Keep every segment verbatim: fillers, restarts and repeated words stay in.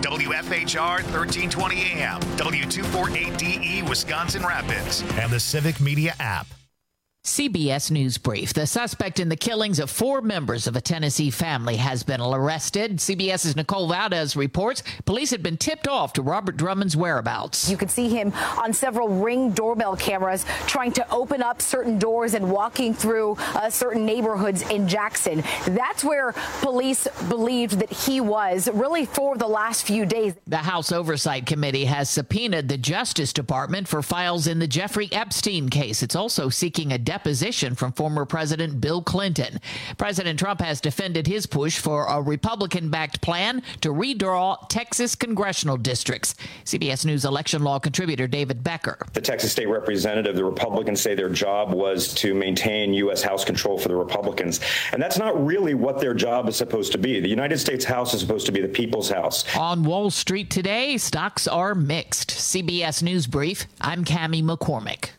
W F H R thirteen twenty A M, W two forty-eight D E, Wisconsin Rapids, and the Civic Media app. C B S News Brief. The suspect in the killings of four members of a Tennessee family has been arrested. CBS's Nicole Valdez reports police had been tipped off to Robert Drummond's whereabouts. You could see him on several Ring doorbell cameras trying to open up certain doors and walking through uh, certain neighborhoods in Jackson. That's where police believed that he was really for the last few days. The House Oversight Committee has subpoenaed the Justice Department for files in the Jeffrey Epstein case. It's also seeking a deposition from former President Bill Clinton. President Trump has defended his push for a Republican-backed plan to redraw Texas congressional districts. C B S News election law contributor David Becker. The Texas state representative, the Republicans say their job was to maintain U S House control for the Republicans. And that's not really what their job is supposed to be. The United States House is supposed to be the people's house. On Wall Street today, stocks are mixed. C B S News Brief, I'm Cammie McCormick.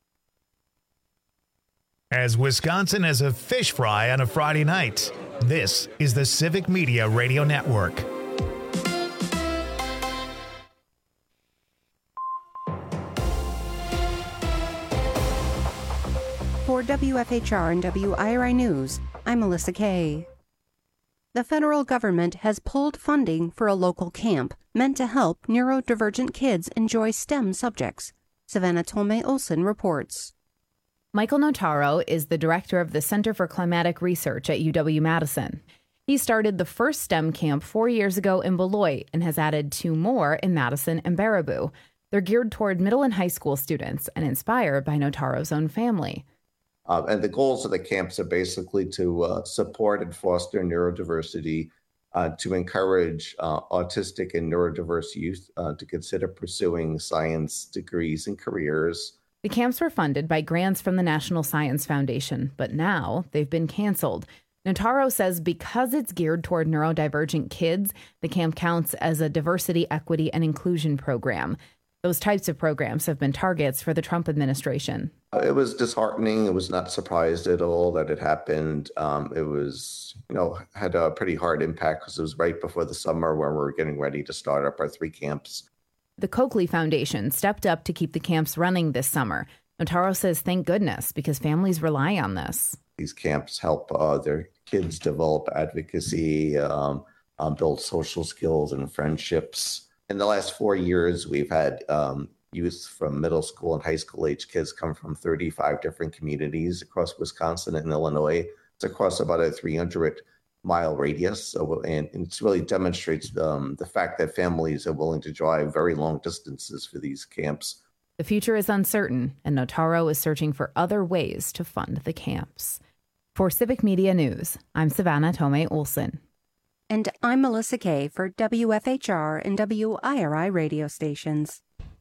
As Wisconsin has a fish fry on a Friday night, this is the Civic Media Radio Network. For W F H R and W I R I News, I'm Melissa Kay. The federal government has pulled funding for a local camp meant to help neurodivergent kids enjoy STEM subjects. Savannah Tolmay-Olson reports. Michael Notaro is the director of the Center for Climatic Research at U W-Madison. He started the first STEM camp four years ago in Beloit and has added two more in Madison and Baraboo. They're geared toward middle and high school students and inspired by Notaro's own family. Uh, and the goals of the camps are basically to uh, support and foster neurodiversity, uh, to encourage uh, autistic and neurodiverse youth uh, to consider pursuing science degrees and careers. The camps were funded by grants from the National Science Foundation, but now they've been canceled. Notaro says because it's geared toward neurodivergent kids, the camp counts as a diversity, equity, and inclusion program. Those types of programs have been targets for the Trump administration. It was disheartening. It was not surprised at all that it happened. Um, it was, you know, had a pretty hard impact because it was right before the summer where we were getting ready to start up our three camps. The Coakley Foundation stepped up to keep the camps running this summer. Notaro says thank goodness because families rely on this. These camps help uh, their kids develop advocacy, um, um, build social skills and friendships. In the last four years, we've had um, youth from middle school and high school age kids come from thirty-five different communities across Wisconsin and Illinois. It's across about a three hundred mile radius. So, and, and it really demonstrates um, the fact that families are willing to drive very long distances for these camps. The future is uncertain, and Notaro is searching for other ways to fund the camps. For Civic Media News, I'm Savannah Tolmay-Olson. And I'm Melissa Kay for W F H R and W I R I radio stations.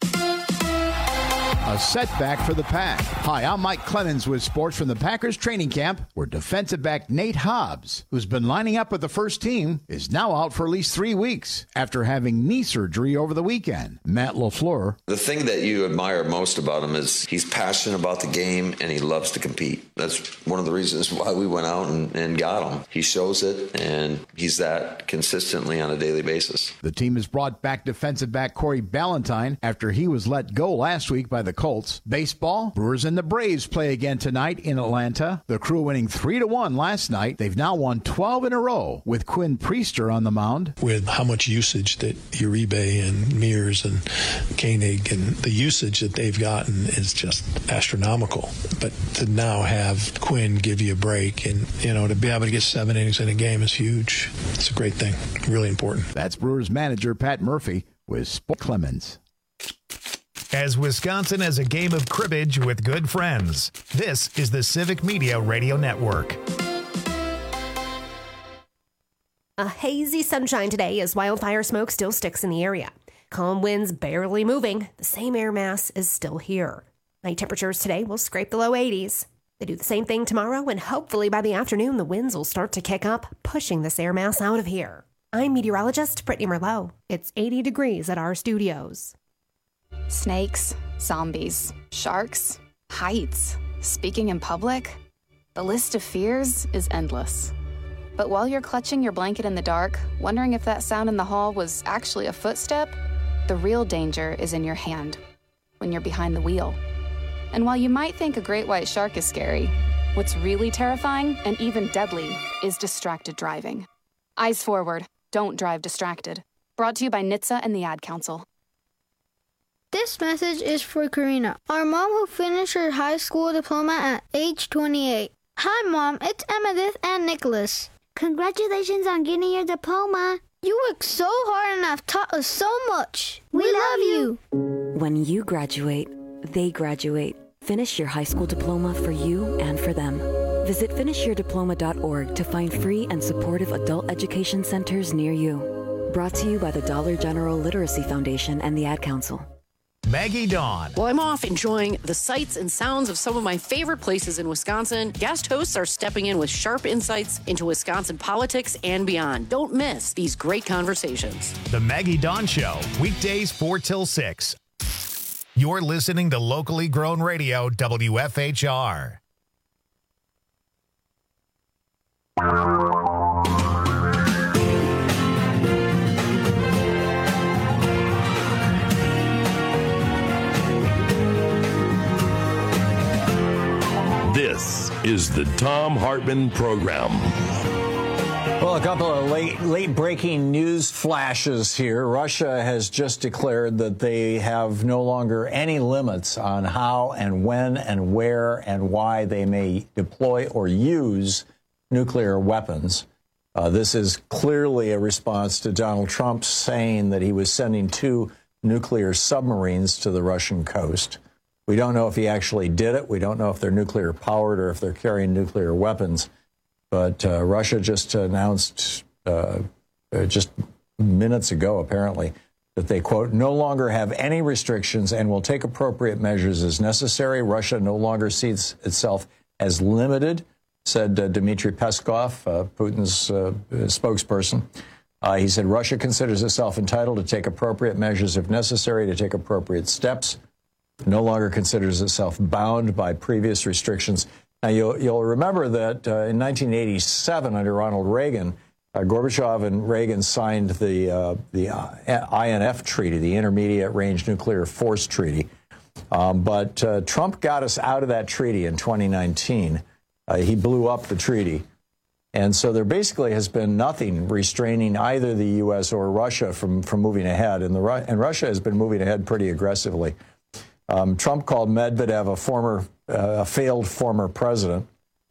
A setback for the Pack. Hi, I'm Mike Clemens with sports from the Packers training camp, where defensive back Nate Hobbs, who's been lining up with the first team, is now out for at least three weeks after having knee surgery over the weekend. Matt LaFleur. The thing that you admire most about him is he's passionate about the game and he loves to compete. That's one of the reasons why we went out and, and got him. He shows it, and he's that consistently on a daily basis. The team has brought back defensive back Corey Ballantyne after he was let go last week by the Colts. Baseball, Brewers and the Braves play again tonight in Atlanta. The Crew winning three to one last night. They've now won twelve in a row with Quinn Priester on the mound. With how much usage that Uribe and Mears and Koenig and the usage that they've gotten is just astronomical. But to now have Quinn give you a break and, you know, to be able to get seven innings in a game is huge. It's a great thing. Really important. That's Brewers manager Pat Murphy with Sport Clemens. As Wisconsin has a game of cribbage with good friends, this is the Civic Media Radio Network. A hazy sunshine today as wildfire smoke still sticks in the area. Calm winds barely moving. The same air mass is still here. Night temperatures today will scrape the low eighties. They do the same thing tomorrow, and hopefully by the afternoon, the winds will start to kick up, pushing this air mass out of here. I'm meteorologist Brittany Merlot. It's eighty degrees at our studios. Snakes, zombies, sharks, heights, speaking in public. The list of fears is endless. But while you're clutching your blanket in the dark, wondering if that sound in the hall was actually a footstep, the real danger is in your hand, when you're behind the wheel. And while you might think a great white shark is scary, what's really terrifying and even deadly is distracted driving. Eyes forward, don't drive distracted. Brought to you by N H T S A and the Ad Council. This message is for Karina, our mom who finished her high school diploma at age twenty-eight. Hi, Mom. It's Emmettith and Nicholas. Congratulations on getting your diploma. You worked so hard and have taught us so much. We, we love you. When you graduate, they graduate. Finish your high school diploma for you and for them. Visit finish your diploma dot org to find free and supportive adult education centers near you. Brought to you by the Dollar General Literacy Foundation and the Ad Council. Maggie Dawn. Well, I'm off enjoying the sights and sounds of some of my favorite places in Wisconsin. Guest hosts are stepping in with sharp insights into Wisconsin politics and beyond. Don't miss these great conversations. The Maggie Dawn Show, weekdays four till six. You're listening to locally grown radio, W F H R. This is the Thom Hartmann Program. Well, a couple of late, late breaking news flashes here. Russia has just declared that they have no longer any limits on how and when and where and why they may deploy or use nuclear weapons. Uh, this is clearly a response to Donald Trump saying that he was sending two nuclear submarines to the Russian coast. We don't know if he actually did it. We don't know if they're nuclear powered or if they're carrying nuclear weapons. But uh, Russia just announced uh, just minutes ago, apparently, that they, quote, no longer have any restrictions and will take appropriate measures as necessary. Russia no longer sees itself as limited, said uh, Dmitry Peskov, uh, Putin's uh, spokesperson. Uh, he said Russia considers itself entitled to take appropriate measures if necessary, to take appropriate steps. No longer considers itself bound by previous restrictions. Now, you'll, you'll remember that uh, in nineteen eighty-seven, under Ronald Reagan, uh, Gorbachev and Reagan signed the, uh, the I N F Treaty, the Intermediate Range Nuclear Force Treaty. Um, but uh, Trump got us out of that treaty in twenty nineteen. Uh, he blew up the treaty. And so there basically has been nothing restraining either the U S or Russia from, from moving ahead. And, the, and Russia has been moving ahead pretty aggressively. Um, Trump called Medvedev a former, uh, a failed former president,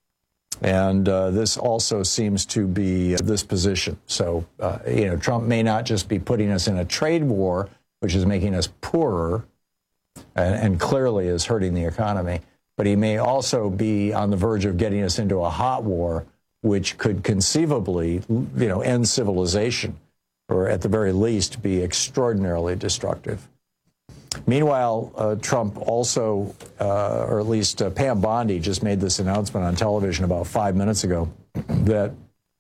and uh, this also seems to be uh, this position. So, uh, you know, Trump may not just be putting us in a trade war, which is making us poorer, and, and clearly is hurting the economy, but he may also be on the verge of getting us into a hot war, which could conceivably, you know, end civilization, or at the very least be extraordinarily destructive. Meanwhile, uh, Trump also, uh, or at least uh, Pam Bondi just made this announcement on television about five minutes ago that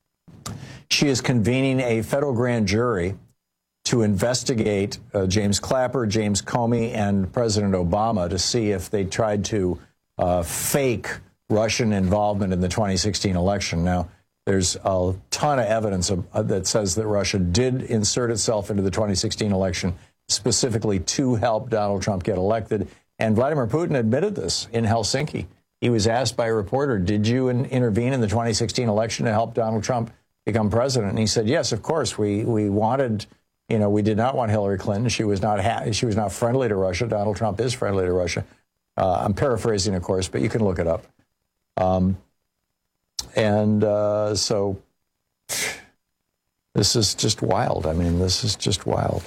she is convening a federal grand jury to investigate uh, James Clapper, James Comey, and President Obama to see if they tried to uh, fake Russian involvement in the twenty sixteen election. Now, there's a ton of evidence of, uh, that says that Russia did insert itself into the twenty sixteen election specifically to help Donald Trump get elected. And Vladimir Putin admitted this in Helsinki. He was asked by a reporter, did you in, intervene in the twenty sixteen election to help Donald Trump become president? And he said, yes, of course. We we wanted, you know, we did not want Hillary Clinton. She was not ha- she was not friendly to Russia. Donald Trump is friendly to Russia. Uh, I'm paraphrasing, of course, but you can look it up. Um, and uh, so this is just wild. I mean, this is just wild.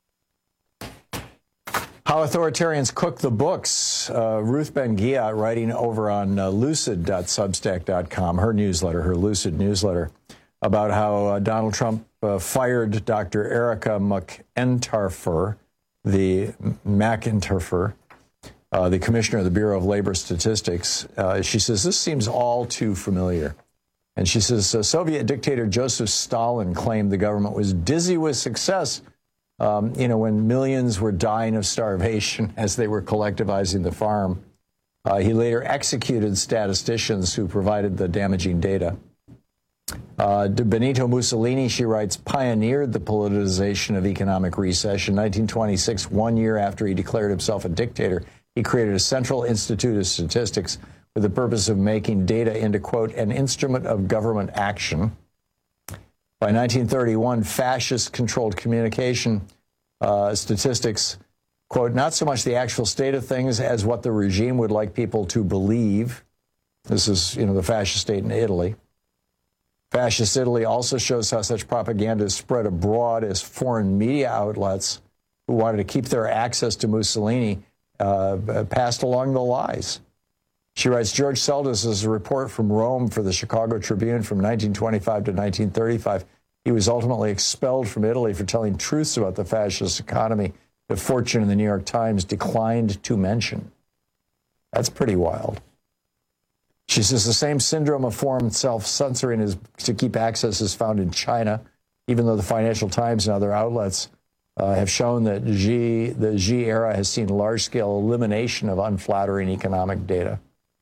How authoritarians cook the books. Uh, Ruth Ben-Ghiat, writing over on uh, lucid dot substack dot com, her newsletter, her Lucid newsletter, about how uh, Donald Trump uh, fired Doctor Erica McEntarfer, the McEntarfer, uh, the commissioner of the Bureau of Labor Statistics. Uh, she says, this seems all too familiar. And she says, uh, Soviet dictator Joseph Stalin claimed the government was dizzy with success Um, you know, when millions were dying of starvation as they were collectivizing the farm. Uh, he later executed statisticians who provided the damaging data. Uh, Benito Mussolini, she writes, pioneered the politicization of economic recession. nineteen twenty-six, one year after he declared himself a dictator, he created a Central Institute of Statistics with the purpose of making data into, quote, an instrument of government action. By nineteen thirty-one, fascist-controlled communication uh, statistics, quote, not so much the actual state of things as what the regime would like people to believe. This is, you know, the fascist state in Italy. Fascist Italy also shows how such propaganda is spread abroad as foreign media outlets who wanted to keep their access to Mussolini uh, passed along the lies. She writes, George Seldes' report from Rome for the Chicago Tribune from nineteen twenty-five to nineteen thirty-five. He was ultimately expelled from Italy for telling truths about the fascist economy that Fortune and the New York Times declined to mention. That's pretty wild. She says the same syndrome of foreign self-censoring is to keep access is found in China, even though the Financial Times and other outlets uh, have shown that Xi, the Xi era has seen large-scale elimination of unflattering economic data.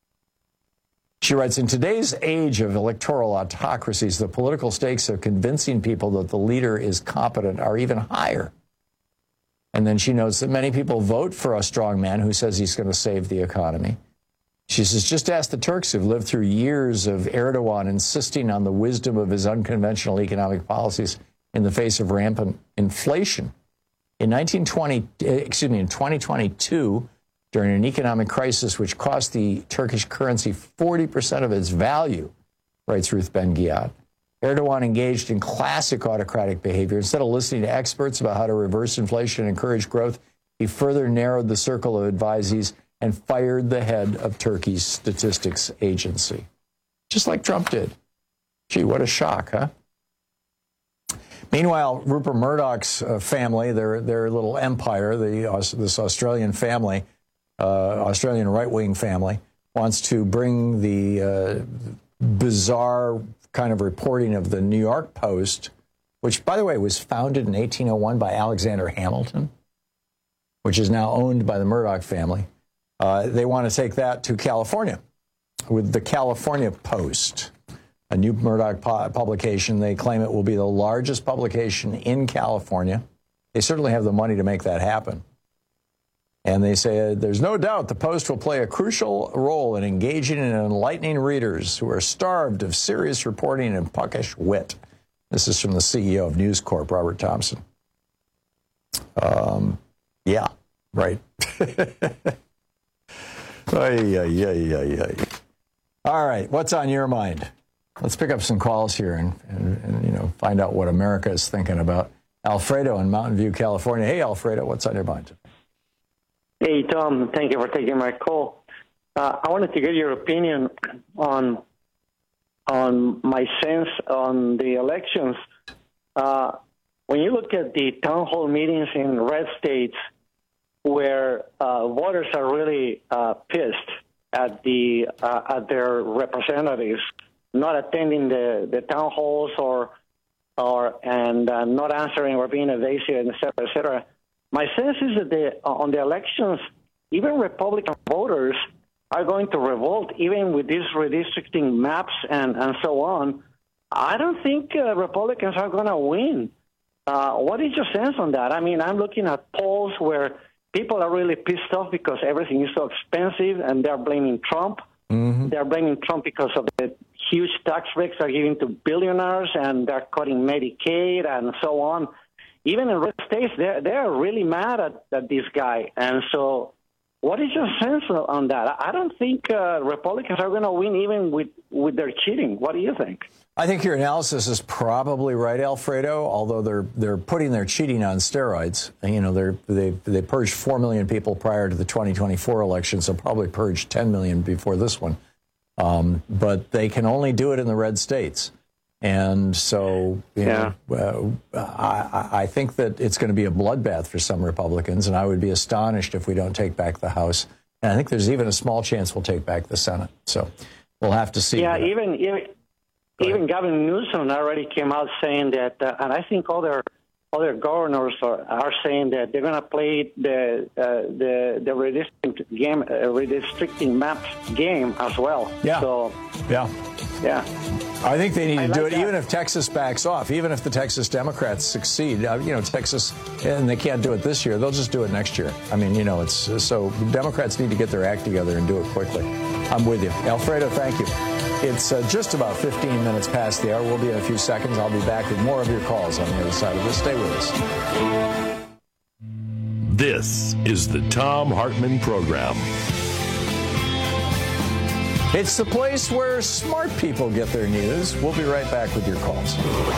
She writes, in today's age of electoral autocracies, the political stakes of convincing people that the leader is competent are even higher. And then she notes that many people vote for a strong man who says he's going to save the economy. She says, just ask the Turks who've lived through years of Erdogan insisting on the wisdom of his unconventional economic policies in the face of rampant inflation. In nineteen twenty, excuse me, in twenty twenty-two, during an economic crisis which cost the Turkish currency forty percent of its value, writes Ruth Ben-Ghiat, Erdogan engaged in classic autocratic behavior. Instead of listening to experts about how to reverse inflation and encourage growth, he further narrowed the circle of advisees and fired the head of Turkey's statistics agency. Just like Trump did. Gee, what a shock, huh? Meanwhile, Rupert Murdoch's uh, family, their their little empire, the uh, this Australian family, uh, Australian right-wing family, wants to bring the uh, bizarre kind of reporting of the New York Post, which, by the way, was founded in eighteen oh one by Alexander Hamilton, which is now owned by the Murdoch family. Uh, they want to take that to California with the California Post, a new Murdoch pu- publication. They claim it will be the largest publication in California. They certainly have the money to make that happen. And they say uh, there's no doubt the Post will play a crucial role in engaging and enlightening readers who are starved of serious reporting and puckish wit. This is from the C E O of News Corp, Robert Thompson. Um, yeah, right. Ay, ay, ay, ay, ay. All right, what's on your mind? Let's pick up some calls here and, and, and, you know, find out what America is thinking about. Alfredo in Mountain View, California. Hey, Alfredo, what's on your mind? Hey, Tom, thank you for taking my call. Uh, I wanted to get your opinion on on my sense on the elections. Uh, when you look at the town hall meetings in red states, where uh, voters are really uh, pissed at the uh, at their representatives not attending the, the town halls or or and uh, not answering or being evasive, et cetera, et cetera. My sense is that the, on the elections, even Republican voters are going to revolt, even with these redistricting maps and, and so on. I don't think uh, Republicans are going to win. Uh, what is your sense on that? I mean, I'm looking at polls where people are really pissed off because everything is so expensive, and they're blaming Trump. Mm-hmm. They're blaming Trump because of the huge tax breaks they're giving to billionaires, and they're cutting Medicaid and so on. Even in red states, they're, they're really mad at, at this guy. And so what is your sense on that? I don't think uh, Republicans are going to win even with, with their cheating. What do you think? I think your analysis is probably right, Alfredo, although they're they're putting their cheating on steroids. You know, they're, they they purged four million people prior to the twenty twenty-four election, so probably purged ten million before this one. Um, but they can only do it in the red states. And so, you yeah. know, uh, I, I think that it's going to be a bloodbath for some Republicans, and I would be astonished if we don't take back the House. And I think there's even a small chance we'll take back the Senate. So we'll have to see. Yeah, even... even Even Gavin Newsom already came out saying that, uh, and I think other other governors are, are saying that they're going to play the uh, the the redistricting game, uh, redistricting maps game as well. Yeah. So, yeah. Yeah. I think they need I to do like it, that. even if Texas backs off, even if the Texas Democrats succeed. Uh, you know, Texas, and they can't do it this year. They'll just do it next year. I mean, you know, it's so Democrats need to get their act together and do it quickly. I'm with you. Alfredo, thank you. It's uh, just about fifteen minutes past the hour. We'll be in a few seconds. I'll be back with more of your calls on the other side of this. Stay with us. This is the Thom Hartmann Program. It's the place where smart people get their news. We'll be right back with your calls.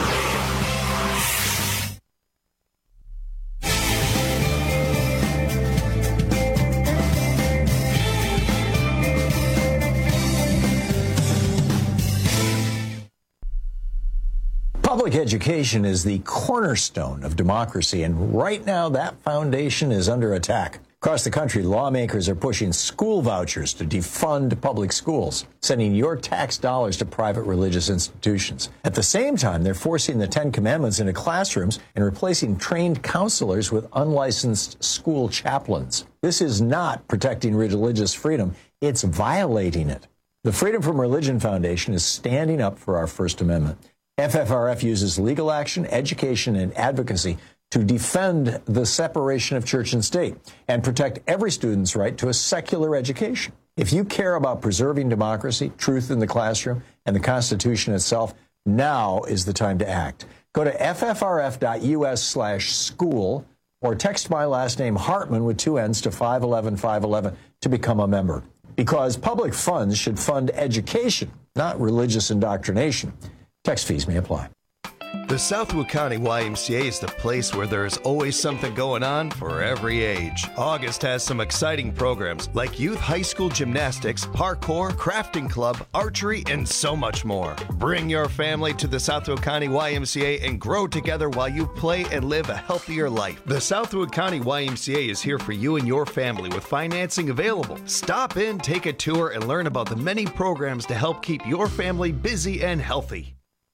Public education is the cornerstone of democracy, and right now that foundation is under attack. Across the country, lawmakers are pushing school vouchers to defund public schools, sending your tax dollars to private religious institutions. At the same time, they're forcing the Ten Commandments into classrooms and replacing trained counselors with unlicensed school chaplains. This is not protecting religious freedom, it's violating it. The Freedom from Religion Foundation is standing up for our First Amendment. F F R F uses legal action, education, and advocacy to defend the separation of church and state and protect every student's right to a secular education. If you care about preserving democracy, truth in the classroom, and the Constitution itself, now is the time to act. Go to ffrf.us slash school or text my last name Hartman with two N's to five eleven five eleven to become a member. Because public funds should fund education, not religious indoctrination. Text fees may apply. The Southwood County Y M C A is the place where there is always something going on for every age. August has some exciting programs like youth high school gymnastics, parkour, crafting club, archery, and so much more. Bring your family to the Southwood County Y M C A and grow together while you play and live a healthier life. The Southwood County Y M C A is here for you and your family with financing available. Stop in, take a tour, and learn about the many programs to help keep your family busy and healthy.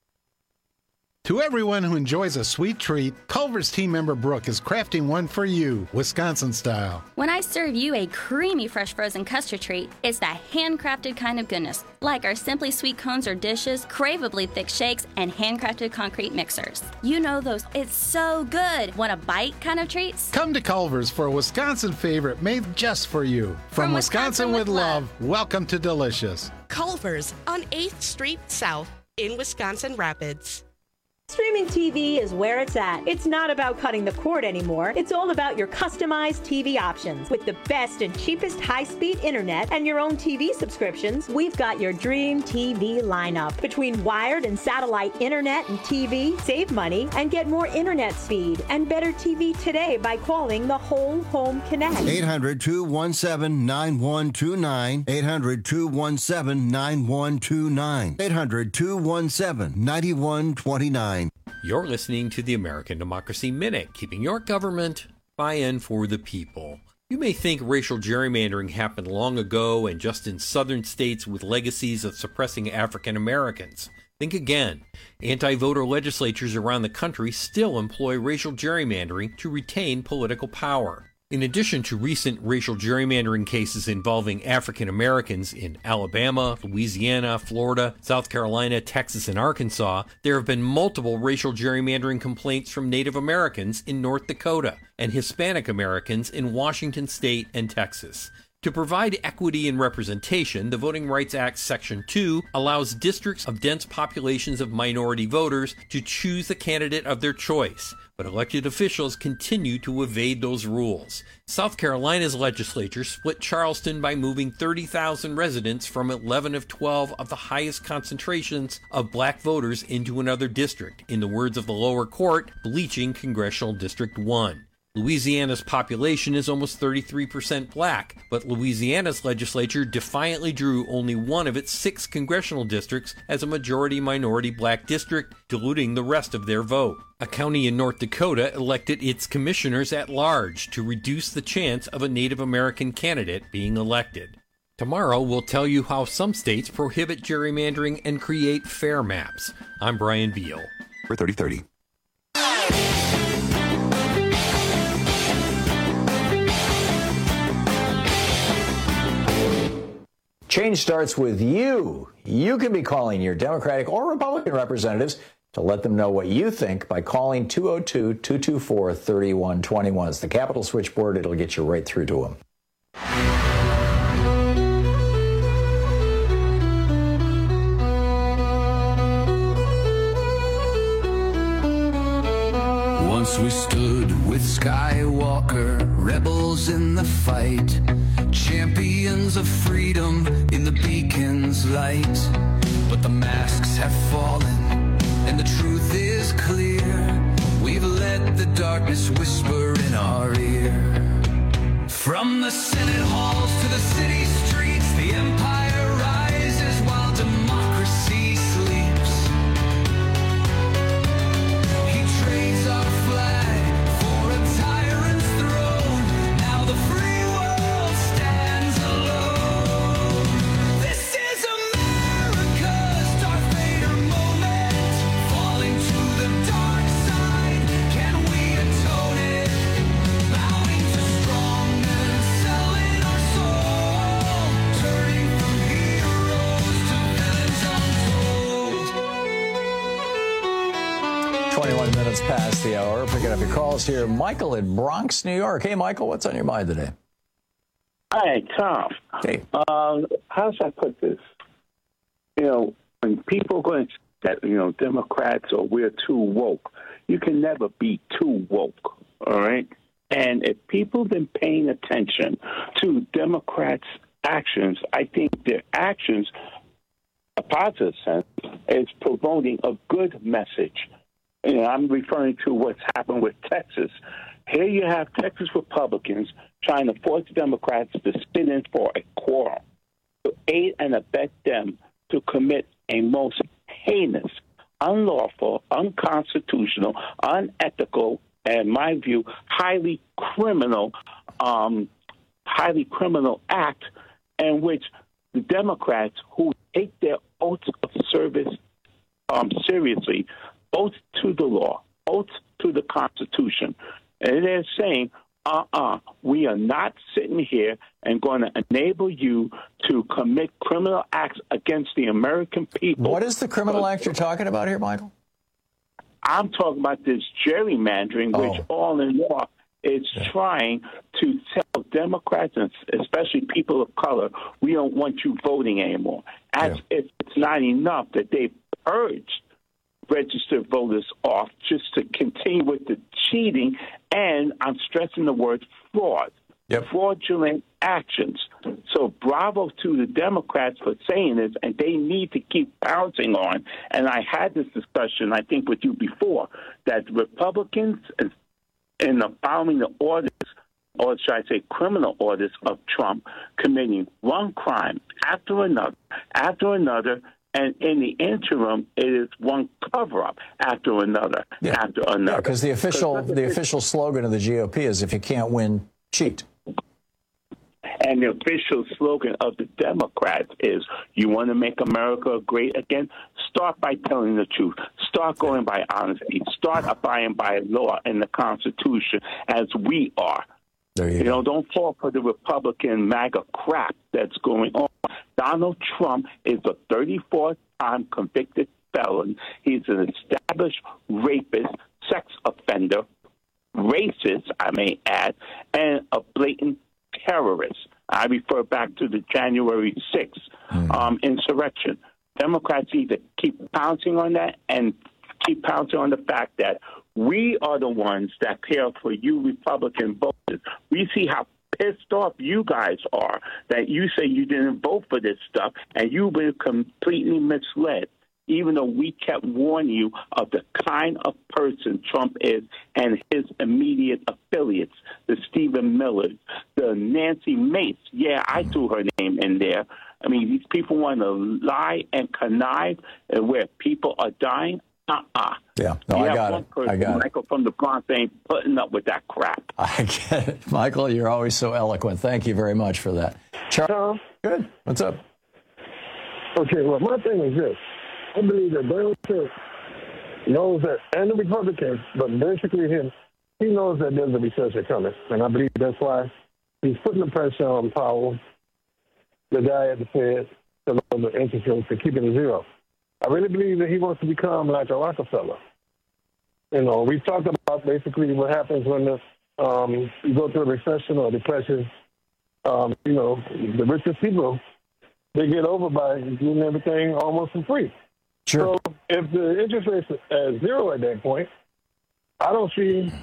To everyone who enjoys a sweet treat, Culver's team member Brooke is crafting one for you, Wisconsin style. When I serve you a creamy fresh frozen custard treat, it's that handcrafted kind of goodness, like our Simply Sweet cones or dishes, craveably thick shakes, and handcrafted concrete mixers. You know those, it's so good. Want a bite kind of treats? Come to Culver's for a Wisconsin favorite made just for you. From, From Wisconsin, Wisconsin with with love, love, welcome to Delicious. Culver's on eighth Street South in Wisconsin Rapids. Streaming T V is where it's at. It's not about cutting the cord anymore. It's all about your customized T V options. With the best and cheapest high-speed internet and your own T V subscriptions, we've got your dream T V lineup. Between wired and satellite internet and T V, save money and get more internet speed and better T V today by calling the Whole Home Connect. eight hundred, two one seven, nine one two nine. eight hundred, two one seven, nine one two nine. eight hundred, two one seven, nine one two nine. You're listening to the American Democracy Minute, keeping your government by and for the people. You may think racial gerrymandering happened long ago and just in southern states with legacies of suppressing African Americans. Think again. Anti-voter legislatures around the country still employ racial gerrymandering to retain political power. In addition to recent racial gerrymandering cases involving African Americans in Alabama, Louisiana, Florida, South Carolina, Texas, and Arkansas, there have been multiple racial gerrymandering complaints from Native Americans in North Dakota and Hispanic Americans in Washington State and Texas. To provide equity and representation, the Voting Rights Act Section two allows districts of dense populations of minority voters to choose the candidate of their choice, but elected officials continue to evade those rules. South Carolina's legislature split Charleston by moving thirty thousand residents from eleven of twelve of the highest concentrations of black voters into another district, in the words of the lower court, bleaching Congressional District one. Louisiana's population is almost thirty-three percent black, but Louisiana's legislature defiantly drew only one of its six congressional districts as a majority-minority black district, diluting the rest of their vote. A county in North Dakota elected its commissioners at large to reduce the chance of a Native American candidate being elected. Tomorrow, we'll tell you how some states prohibit gerrymandering and create fair maps. I'm Brian Veal. For thirty thirty. Change starts with you. You can be calling your Democratic or Republican representatives to let them know what you think by calling two oh two, two two four, three one two one. It's the Capitol switchboard. It'll get you right through to them. Once we stood with Skywalker, rebels in the fight, champions of freedom in the beacon's light. But the masks have fallen, and the truth is clear. We've let the darkness whisper in our ear. From the Senate halls to the city streets, the empire rises while democracy sleeps. He trades our flag for a tyrant's throne. Now the free world stands alone. This is America's Darth Vader moment, falling to the dark side. Can we atone it? Bowing to strong men, selling our soul, turning from heroes to villains untold. twenty-one minutes past the hour. Picking up your calls here. Michael in Bronx, New York. Hey, Michael, what's on your mind today? Hi, Tom. Hey. Um, how should I put this? You know, when people are going to say that, you know, Democrats or we're too woke, you can never be too woke, all right? And if people have been paying attention to Democrats' actions, I think their actions, a positive sense, is promoting a good message. You know, I'm referring to what's happened with Texas. Here you have Texas Republicans trying to force Democrats to sit in for a quorum, to aid and abet them to commit a most heinous, unlawful, unconstitutional, unethical, and in my view, highly criminal, um, highly criminal act in which the Democrats who take their oaths of service um, seriously, oaths to the law, oaths to the Constitution, and they're saying, uh-uh, we are not sitting here and going to enable you to commit criminal acts against the American people. What is the criminal act you're talking about here, Michael? I'm talking about this gerrymandering, Oh. which all in law is trying to tell Democrats, and especially people of color, we don't want you voting anymore. As if it's not enough that they purged registered voters off just to continue with the cheating, and I'm stressing the word fraud, fraudulent actions. So bravo to the Democrats for saying this, and they need to keep pouncing on. And I had this discussion, I think, with you before, that Republicans, in the following the orders, or should I say criminal orders of Trump, committing one crime after another, after another, and in the interim, it is one cover-up after another, Yeah. after another. Because the official the official slogan of the G O P is, if you can't win, cheat. And the official slogan of the Democrats is, you want to make America great again? Start by telling the truth. Start going by honesty. Start abiding by law and the Constitution as we are. There you, you go. know, don't fall for the Republican MAGA crap that's going on. Donald Trump is a thirty-fourth time convicted felon. He's an established rapist, sex offender, racist, I may add, and a blatant terrorist. I refer back to the January sixth um, insurrection. Democrats need to keep pouncing on that and keep pouncing on the fact that we are the ones that care for you Republican voters. We see how pissed off you guys are that you say you didn't vote for this stuff, and you've been completely misled, even though we kept warning you of the kind of person Trump is and his immediate affiliates, the Stephen Millers, the Nancy Mace. Yeah, I threw her name in there. I mean, these people want to lie and connive and where people are dying. Uh-uh. Yeah, no, you I have got one it. person, I got it. Michael from the Bronx ain't putting up with that crap. I get it. Michael, you're always so eloquent. Thank you very much for that. Charles? Good. What's up? Okay, well, my thing is this. I believe that Donald Trump knows that, and the Republicans, but basically him, he knows that there's a recession coming. And I believe that's why he's putting the pressure on Powell the guy at the Fed to lower the interest rates and keep it at zero. I really believe that he wants to become like a Rockefeller. You know, we've talked about basically what happens when the, um, you go through a recession or depression. Um, you know, the richest people, they get over by doing everything almost for free. Sure. So if the interest rate's at zero at that point, I don't see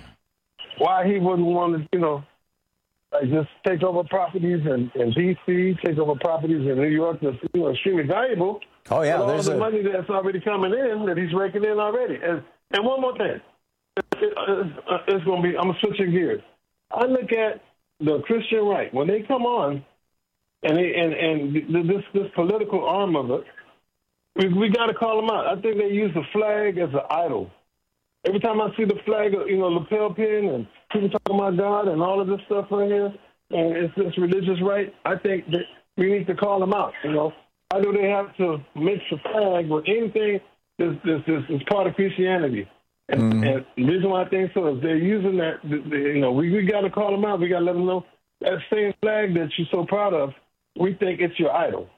why he wouldn't want to, you know, like just take over properties in, in D C, take over properties in New York that's, you know, extremely valuable. Oh, yeah. With all There's the a... money that's already coming in, that he's raking in already. And, and one more thing. It, it, it's going to be, I'm switching gears. I look at the Christian right. When they come on, and they, and, and this, this political arm of it, we, we got to call them out. I think they use the flag as an idol. Every time I see the flag, you know, lapel pin and people talking about God and all of this stuff right here, and it's this religious right, I think that we need to call them out, you know. Why do they have to mix a flag with anything that's, that's, that's part of Christianity? And, mm-hmm. and the reason why I think so is they're using that, you know, we, we got to call them out. We got to let them know that same flag that you're so proud of, we think it's your idol.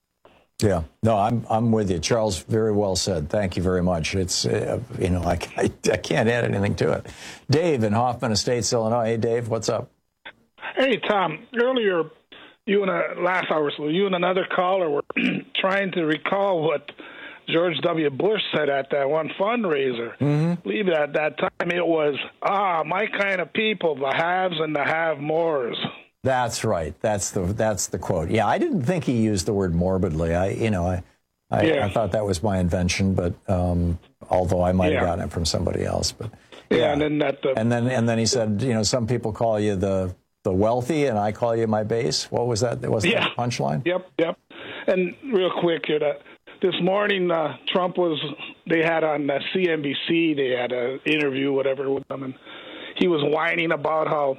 Yeah, no, I'm I'm with you, Charles. Very well said. Thank you very much. It's uh, you know I, I I can't add anything to it. Dave in Hoffman Estates, Illinois. Hey, Dave, what's up? Hey, Tom. Earlier, you and a last hour, so you and another caller were trying to recall what George W. Bush said at that one fundraiser. Mm-hmm. I believe at that time it was, ah, my kind of people, the haves and the have-mores. That's right. That's the that's the quote. Yeah, I didn't think he used the word morbidly. I, you know, I I, yeah. I thought that was my invention, but um, although I might yeah. have gotten it from somebody else. But yeah, yeah. and then that. The, and then and then he said, you know, some people call you the the wealthy, and I call you my base. What was that? Was yeah. that the punchline? Yep, yep. And real quick here, that this morning uh, Trump was. They had on uh, C N B C. They had an interview, whatever, with them, and he was whining about how.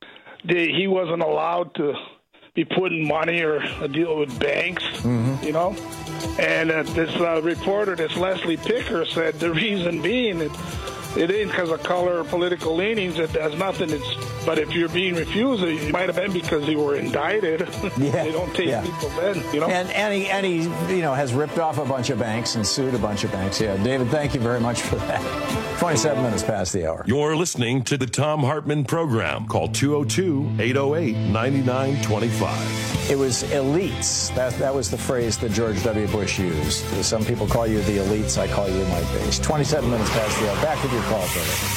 They, he wasn't allowed to be putting money or a deal with banks, mm-hmm. you know. And uh, this uh, reporter, this Leslie Picker, said the reason being it, it ain't because of color or political leanings. It has nothing. It's but if you're being refused, it might have been because you were indicted. Yeah. They don't take yeah. people then, you know. And and he, and he you know has ripped off a bunch of banks and sued a bunch of banks. Yeah, David, thank you very much for that. twenty-seven minutes past the hour. You're listening to the Tom Hartman program. Call two oh two, eight oh eight, nine nine two five. It was elites. That that was the phrase that George W. Bush used. Some people call you the elites. I call you my base. twenty-seven minutes past the hour. Back with your call, brother.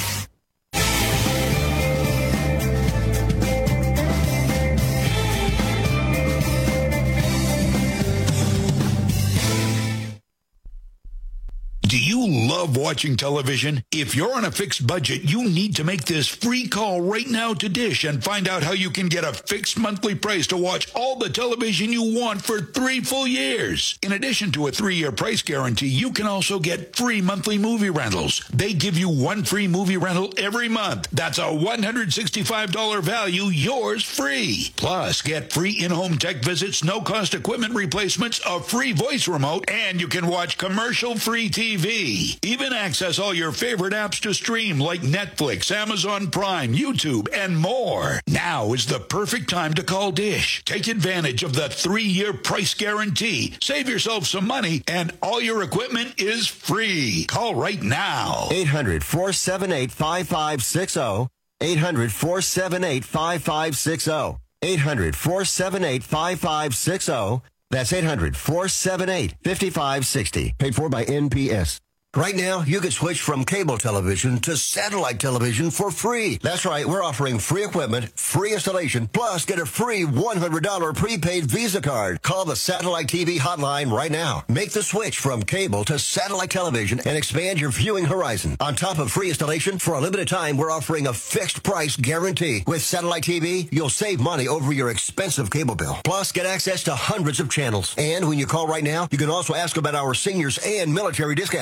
Do you love watching television? If you're on a fixed budget, you need to make this free call right now to Dish and find out how you can get a fixed monthly price to watch all the television you want for three full years. In addition to a three-year price guarantee, you can also get free monthly movie rentals. They give you one free movie rental every month. That's a one hundred sixty-five dollars value, yours free. Plus, get free in-home tech visits, no-cost equipment replacements, a free voice remote, and you can watch commercial-free T V. Even access all your favorite apps to stream like Netflix, Amazon Prime, YouTube, and more. Now is the perfect time to call Dish. Take advantage of the three-year price guarantee. Save yourself some money, and all your equipment is free. Call right now. eight hundred, four seven eight, five five six zero. eight hundred, four seven eight, five five six zero. eight hundred, four seven eight, five five six zero. That's eight hundred, four seven eight, five five six zero. Paid for by N P S. Right now, you can switch from cable television to satellite television for free. That's right, we're offering free equipment, free installation, plus get a free one hundred dollars prepaid Visa card. Call the Satellite T V hotline right now. Make the switch from cable to satellite television and expand your viewing horizon. On top of free installation, for a limited time, we're offering a fixed price guarantee. With Satellite T V, you'll save money over your expensive cable bill. Plus, get access to hundreds of channels. And when you call right now, you can also ask about our seniors and military discounts. So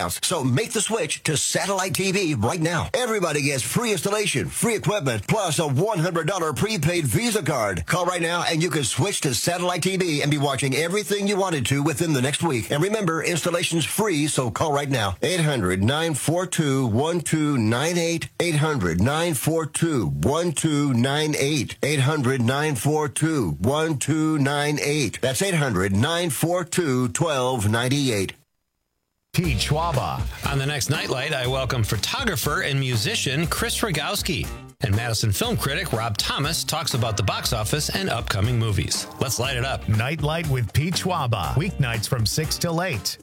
So make the switch to satellite T V right now. Everybody gets free installation, free equipment, plus a one hundred dollars prepaid Visa card. Call right now and you can switch to satellite T V and be watching everything you wanted to within the next week. And remember, installation's free, so call right now. eight hundred, nine four two, one two nine eight. eight hundred, nine four two, one two nine eight. eight hundred, nine four two, one two nine eight. That's eight hundred, nine four two, one two nine eight. Pete Schwaba. On the next Nightlight, I welcome photographer and musician Chris Rogowski. And Madison film critic Rob Thomas talks about the box office and upcoming movies. Let's light it up. Nightlight with Pete Schwaba. Weeknights from six till eight.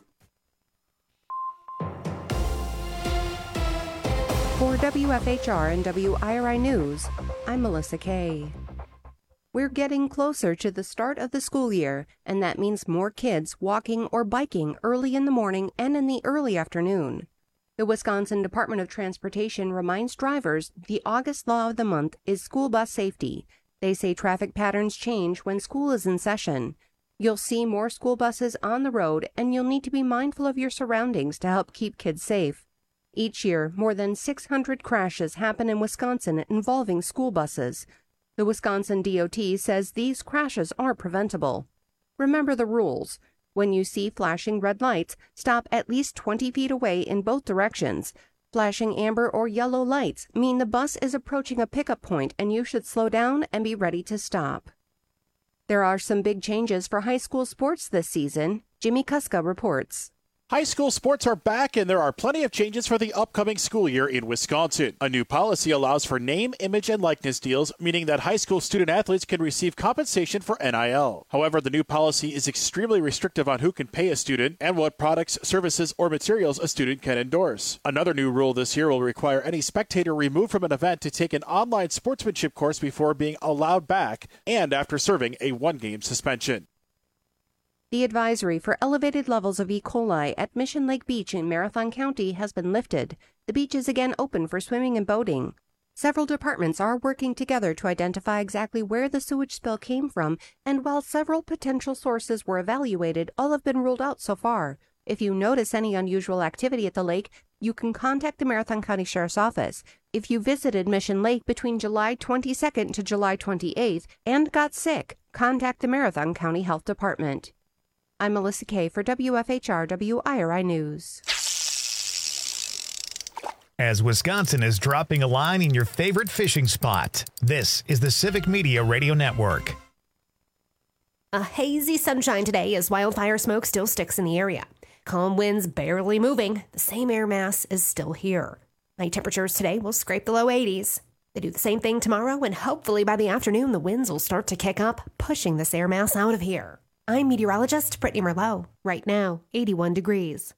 For W F H R and W I R I News, I'm Melissa Kay. We're getting closer to the start of the school year, and that means more kids walking or biking early in the morning and in the early afternoon. The Wisconsin Department of Transportation reminds drivers the August law of the month is school bus safety. They say traffic patterns change when school is in session. You'll see more school buses on the road, and you'll need to be mindful of your surroundings to help keep kids safe. Each year, more than six hundred crashes happen in Wisconsin involving school buses. The Wisconsin D O T says these crashes are preventable. Remember the rules. When you see flashing red lights, stop at least twenty feet away in both directions. Flashing amber or yellow lights mean the bus is approaching a pickup point and you should slow down and be ready to stop. There are some big changes for high school sports this season. Jimmy Kuska reports. High school sports are back, and there are plenty of changes for the upcoming school year in Wisconsin. A new policy allows for name, image, and likeness deals, meaning that high school student athletes can receive compensation for N I L. However, the new policy is extremely restrictive on who can pay a student and what products, services, or materials a student can endorse. Another new rule this year will require any spectator removed from an event to take an online sportsmanship course before being allowed back and after serving a one-game suspension. The advisory for elevated levels of E. coli at Mission Lake Beach in Marathon County has been lifted. The beach is again open for swimming and boating. Several departments are working together to identify exactly where the sewage spill came from, and while several potential sources were evaluated, all have been ruled out so far. If you notice any unusual activity at the lake, you can contact the Marathon County Sheriff's Office. If you visited Mission Lake between July twenty-second to July twenty-eighth and got sick, contact the Marathon County Health Department. I'm Melissa Kay for W F H R W I R I News. As Wisconsin is dropping a line in your favorite fishing spot, this is the Civic Media Radio Network. A hazy sunshine today as wildfire smoke still sticks in the area. Calm winds barely moving. The same air mass is still here. Night temperatures today will scrape the low eighties. They do the same thing tomorrow, and hopefully by the afternoon the winds will start to kick up, pushing this air mass out of here. I'm meteorologist Brittany Merlot. Right now, eighty-one degrees.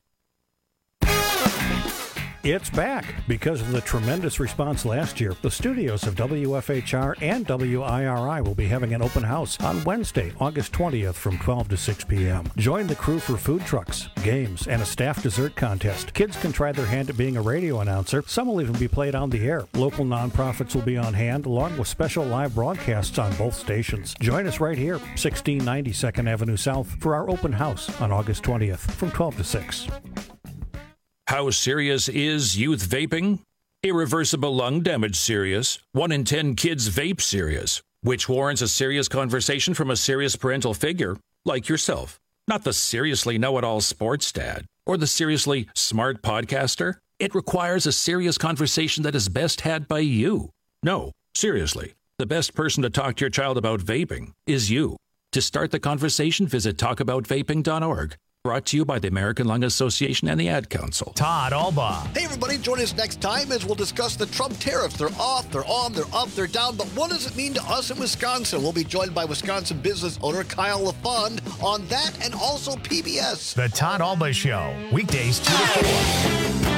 It's back. Because of the tremendous response last year, the studios of W F H R and W I R I will be having an open house on Wednesday, August twentieth from twelve to six p.m. Join the crew for food trucks, games, and a staff dessert contest. Kids can try their hand at being a radio announcer. Some will even be played on the air. Local nonprofits will be on hand, along with special live broadcasts on both stations. Join us right here, sixteen ninety second Avenue South, for our open house on August twentieth from twelve to six. How serious is youth vaping? Irreversible lung damage serious. One in ten kids vape serious, which warrants a serious conversation from a serious parental figure like yourself. Not the seriously know-it-all sports dad or the seriously smart podcaster. It requires a serious conversation that is best had by you. No, seriously, the best person to talk to your child about vaping is you. To start the conversation, visit talk about vaping dot org. Brought to you by the American Lung Association and the Ad Council. Todd Alba. Hey, everybody, join us next time as we'll discuss the Trump tariffs. They're off, they're on, they're up, they're down. But what does it mean to us in Wisconsin? We'll be joined by Wisconsin business owner Kyle LaFond on that and also P B S. The Todd Alba Show, weekdays two to four.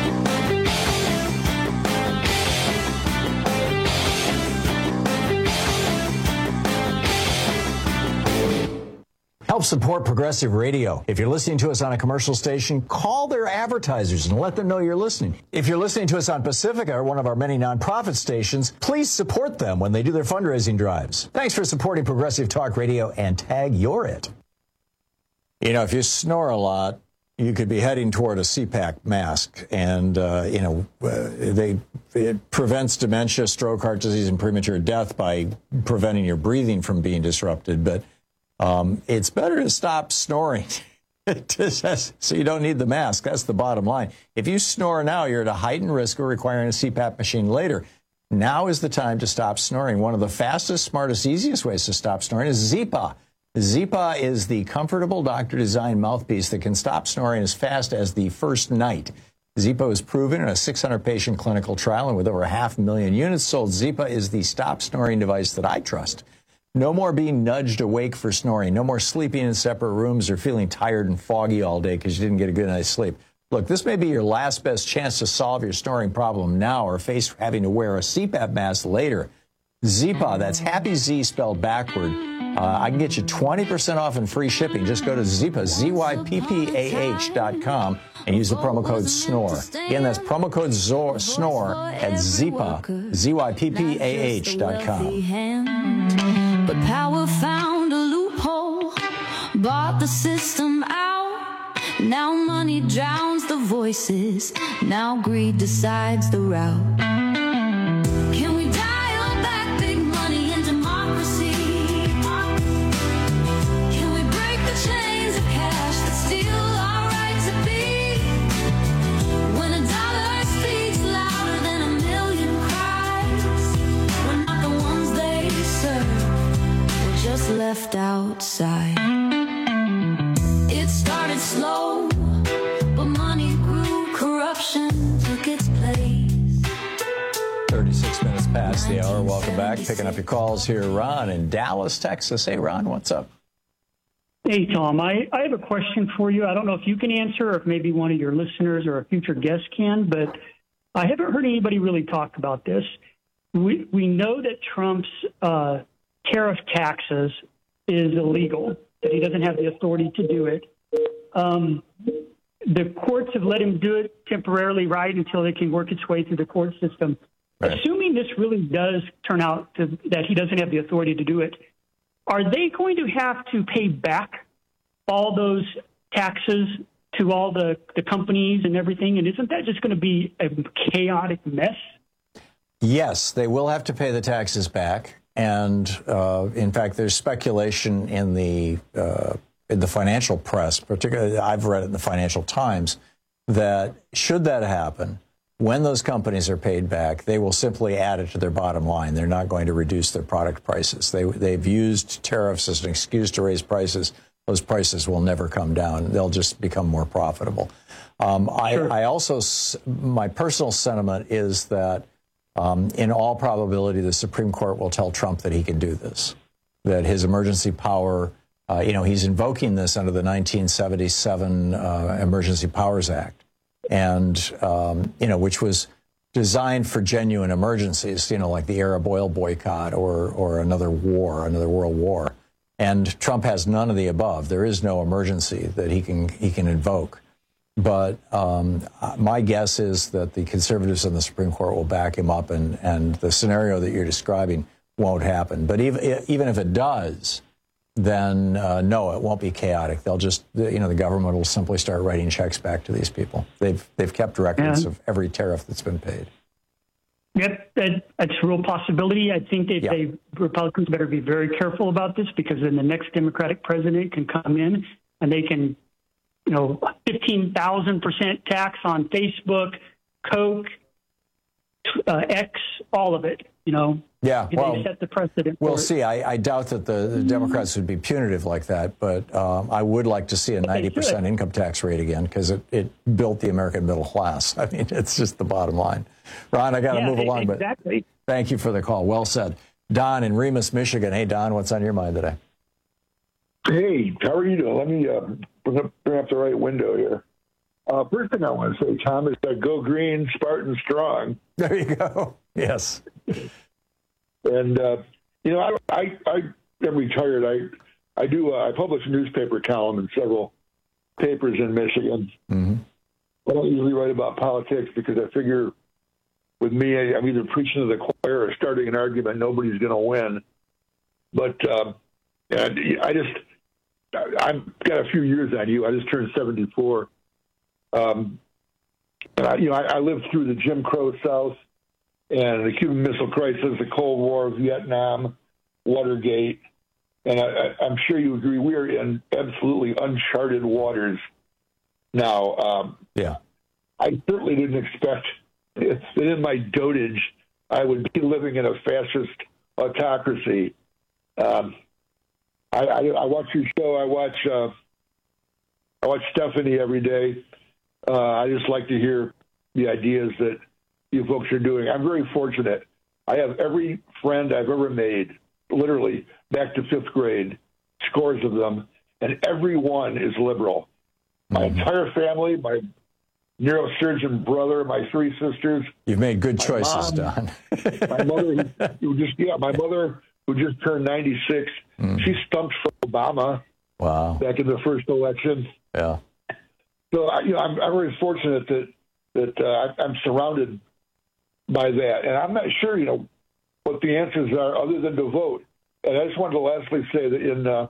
Help support Progressive Radio. If you're listening to us on a commercial station, call their advertisers and let them know you're listening. If you're listening to us on Pacifica, or one of our many nonprofit stations, please support them when they do their fundraising drives. Thanks for supporting Progressive Talk Radio, and tag you're it. You know, if you snore a lot, you could be heading toward a C PAP mask, and uh, you know uh, they it prevents dementia, stroke, heart disease, and premature death by preventing your breathing from being disrupted. But um, it's better to stop snoring, so you don't need the mask. That's the bottom line. If you snore now, you're at a heightened risk of requiring a C PAP machine later. Now is the time to stop snoring. One of the fastest, smartest, easiest ways to stop snoring is Zyppah. Zyppah is the comfortable doctor-designed mouthpiece that can stop snoring as fast as the first night. Zyppah was proven in a six hundred patient clinical trial, and with over half a million units sold, Zyppah is the stop snoring device that I trust. No more being nudged awake for snoring. No more sleeping in separate rooms or feeling tired and foggy all day because you didn't get a good night's sleep. Look, this may be your last best chance to solve your snoring problem now or face having to wear a C PAP mask later. Zyppah, that's Happy Z spelled backward. Uh, I can get you twenty percent off and free shipping. Just go to Zyppah, Z Y P P A H dot com, and use the promo code SNORE. Again, that's promo code Zor- SNORE at Zyppah, Z Y P P A H dot com. But power found a loophole, bought the system out. Now money drowns the voices. Now greed decides the route. Can we dial back big money and democracy? Can we break the chains of cash that steal our right to be? When a dollar speaks louder than a million cries, we're not the ones they serve, we're just left outside. It started slow, but money grew, corruption took its place. thirty-six minutes past the hour. Welcome back. Picking up your calls here. Ron in Dallas, Texas. Hey, Ron, what's up? Hey, Tom. I, I have a question for you. I don't know if you can answer or if maybe one of your listeners or a future guest can, but I haven't heard anybody really talk about this. We, we know that Trump's uh, tariff taxes is illegal, that he doesn't have the authority to do it. Um, the courts have let him do it temporarily, right, until it can work its way through the court system. Right. Assuming this really does turn out to, that he doesn't have the authority to do it, are they going to have to pay back all those taxes to all the, the companies and everything? And isn't that just going to be a chaotic mess? Yes, they will have to pay the taxes back. And, uh, in fact, there's speculation in the uh, in the financial press, particularly I've read it in the Financial Times, that should that happen, when those companies are paid back, they will simply add it to their bottom line. They're not going to reduce their product prices. They, they've used tariffs as an excuse to raise prices. Those prices will never come down. They'll just become more profitable. Um, sure. I, I also, my personal sentiment is that Um, in all probability, the Supreme Court will tell Trump that he can do this, that his emergency power, uh, you know, he's invoking this under the nineteen seventy-seven uh, Emergency Powers Act, and, um, you know, which was designed for genuine emergencies, you know, like the Arab oil boycott or, or another war, another world war. And Trump has none of the above. There is no emergency that he can he can invoke. But um, my guess is that the conservatives in the Supreme Court will back him up, and, and the scenario that you're describing won't happen. But even even if it does, then uh, no, it won't be chaotic. They'll just, you know, the government will simply start writing checks back to these people. They've they've kept records yeah. of every tariff that's been paid. Yep, that, that's a real possibility. I think that yep. they Republicans better be very careful about this, because then the next Democratic president can come in and they can, you know, fifteen thousand percent tax on Facebook, Coke, uh, X, all of it, you know. Yeah, well, they set the precedent. We'll see. I, I doubt that the, the Democrats would be punitive like that, but um, I would like to see a ninety percent income tax rate again, because it, it built the American middle class. I mean, it's just the bottom line. Ron, I got to yeah, move along, exactly. but thank you for the call. Well said. Don in Remus, Michigan. Hey, Don, what's on your mind today? Hey, how are you doing? Let me uh, bring, up, bring up the right window here. Uh, first thing I want to say, Tom, is uh, go green, Spartan strong. There you go. Yes. And, uh, you know, I, I, I am retired. I I do, uh, I publish a newspaper column in several papers in Michigan. Mm-hmm. I don't usually write about politics because I figure with me, I, I'm either preaching to the choir or starting an argument nobody's going to win. But uh, I just... I've got a few years on you. I just turned seventy-four Um, and I, you know, I, I lived through the Jim Crow South and the Cuban Missile Crisis, the Cold War, Vietnam, Watergate. And I, I, I'm sure you agree, we are in absolutely uncharted waters now. Um, yeah. I certainly didn't expect that in my dotage I would be living in a fascist autocracy. Um, I, I, I watch your show. I watch uh, I watch Stephanie every day. Uh, I just like to hear the ideas that you folks are doing. I'm very fortunate. I have every friend I've ever made, literally back to fifth grade, scores of them, and every one is liberal. My mm-hmm. entire family, my neurosurgeon brother, my three sisters. You've made good choices, mom, Don. my mother, who just yeah, my mother who just turned ninety-six. Mm. She stumped for Obama. Wow! Back in the first election. Yeah. So I, you know, I'm, I'm very fortunate that that uh, I'm surrounded by that, and I'm not sure, you know, what the answers are other than to vote. And I just wanted to lastly say that in uh,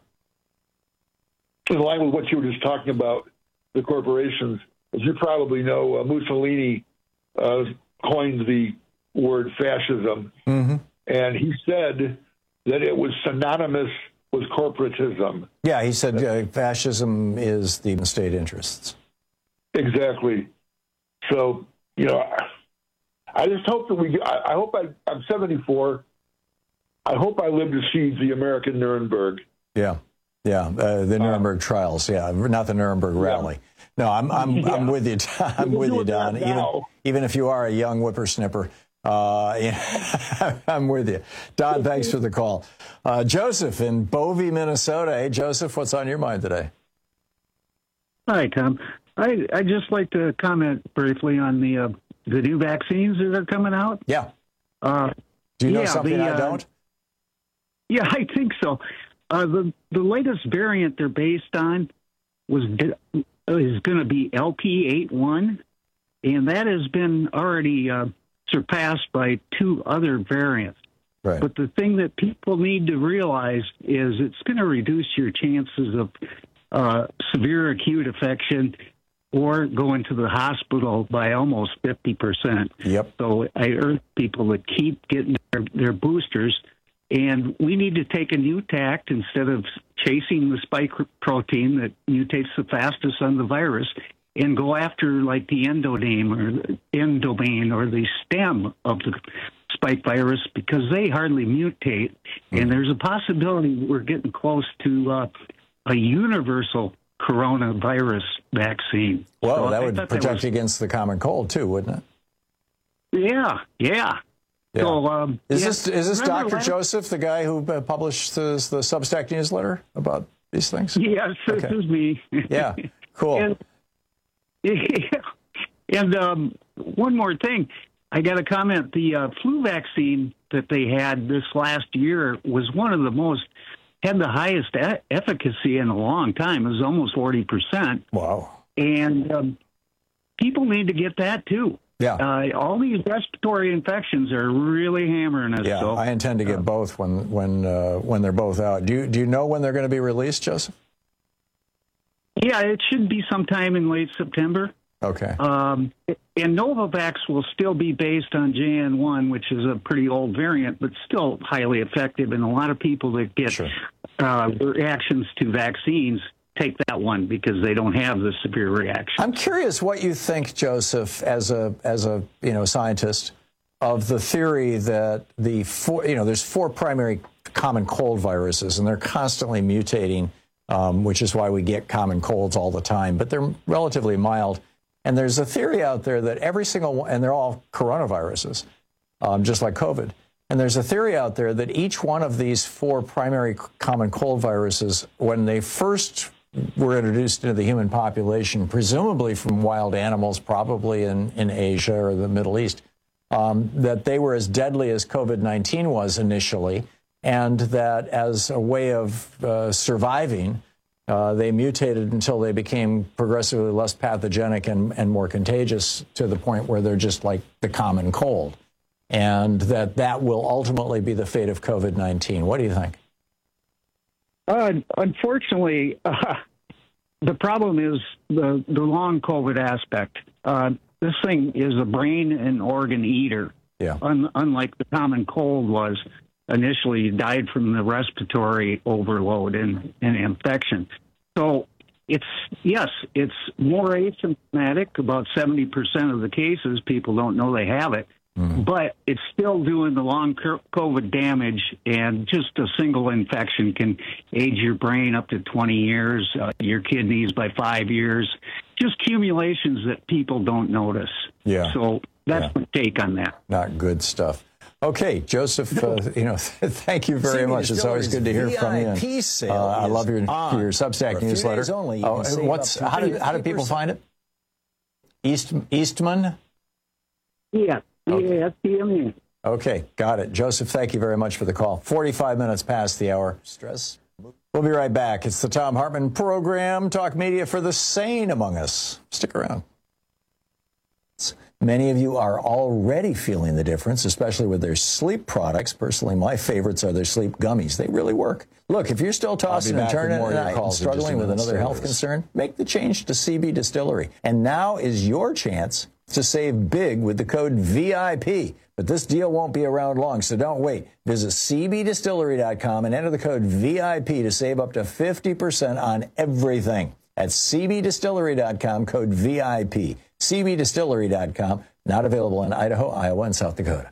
in line with what you were just talking about, the corporations. As you probably know, uh, Mussolini uh, coined the word fascism, mm-hmm. and he said that it was synonymous with corporatism. Yeah, he said uh, fascism is the state interests. Exactly. So, you know, I, I just hope that we, I, I hope I, I'm seventy-four. I hope I live to see the American Nuremberg. Yeah, yeah, uh, the Nuremberg uh, trials, yeah, not the Nuremberg rally. Yeah. No, I'm I'm yeah. I'm with you. I'm with you, Don. Even even if you are a young whippersnipper, uh, yeah, I'm with you. Don, thanks for the call. Uh, Joseph in Bovey, Minnesota. Hey, Joseph, what's on your mind today? Hi, Tom. I I just like to comment briefly on the uh, the new vaccines that are coming out. Yeah. Uh, Do you know yeah, something the, I uh, don't? Yeah, I think so. Uh, the the latest variant they're based on was is going to be L P eighty-one, and that has been already uh, surpassed by two other variants. Right. But the thing that people need to realize is it's going to reduce your chances of uh, severe acute infection or going to the hospital by almost fifty percent. Yep. So I urge people to keep getting their, their boosters. And we need to take a new tact instead of chasing the spike protein that mutates the fastest on the virus and go after like the endodame or the endomain or the stem of the spike virus because they hardly mutate. Mm. And there's a possibility we're getting close to uh, a universal coronavirus vaccine. Well, so that I would protect that was, against the common cold too, wouldn't it? Yeah, yeah. Yeah. So, um, is yeah, this is this Doctor last... Joseph, the guy who uh, published the, the Substack newsletter about these things? Yes, okay. This is me. Yeah, cool. And, yeah. and um, one more thing, I got to comment. The uh, flu vaccine that they had this last year was one of the most had the highest e- efficacy in a long time. It was almost forty percent. Wow. And um, people need to get that too. Yeah. Uh, all these respiratory infections are really hammering us. Yeah, so. I intend to get uh, both when when uh, when they're both out. Do you do you know when they're going to be released, Joseph? Yeah, it should be sometime in late September. Okay. Um, and Novavax will still be based on J N one, which is a pretty old variant, but still highly effective. And a lot of people that get sure. uh, reactions to vaccines take that one because they don't have the severe reaction. I'm curious what you think, Joseph, as a as a you know scientist, of the theory that the four you know there's four primary common cold viruses and they're constantly mutating, um, which is why we get common colds all the time. But they're relatively mild, and there's a theory out there that every single one, and they're all coronaviruses, um, just like COVID. And there's a theory out there that each one of these four primary common cold viruses, when they first were introduced into the human population, presumably from wild animals, probably in, in Asia or the Middle East, um, that they were as deadly as COVID nineteen was initially, and that as a way of uh, surviving, uh, they mutated until they became progressively less pathogenic and, and more contagious to the point where they're just like the common cold, and that that will ultimately be the fate of COVID nineteen. What do you think? Uh, unfortunately, uh, the problem is the, the long COVID aspect. Uh, this thing is a brain and organ eater. Yeah. Un, unlike the common cold was initially, you died from the respiratory overload and, and infection. So it's, yes, it's more asymptomatic. About seventy percent of the cases, people don't know they have it. Mm-hmm. But it's still doing the long COVID damage, and just a single infection can age your brain up to twenty years, uh, your kidneys by five years. Just accumulations that people don't notice. Yeah. So that's yeah. my take on that. Not good stuff. Okay, Joseph, uh, you know, thank you very much. It's always good to hear from you. And, uh, I love your your Substack newsletter. Only, oh, what's how do how do people find it? East Eastman. Yeah. Okay. okay, got it. Joseph, thank you very much for the call. forty-five minutes past the hour. Stress. We'll be right back. It's the Thom Hartmann Program, talk media for the sane among us. Stick around. Many of you are already feeling the difference, especially with their sleep products. Personally, my favorites are their sleep gummies. They really work. Look, if you're still tossing and turning at night and struggling with another health concern, make the change to C B Distillery. And now is your chance to save big with the code V I P. But this deal won't be around long, so don't wait. Visit C B distillery dot com and enter the code V I P to save up to fifty percent on everything. That's C B distillery dot com, code V I P. C B distillery dot com, not available in Idaho, Iowa, and South Dakota.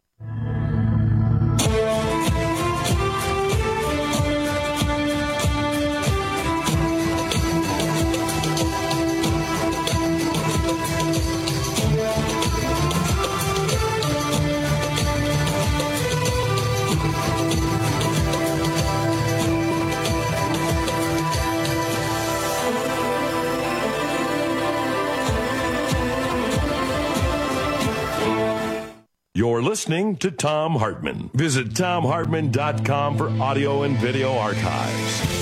You're listening to Thom Hartmann. Visit Thom Hartmann dot com for audio and video archives.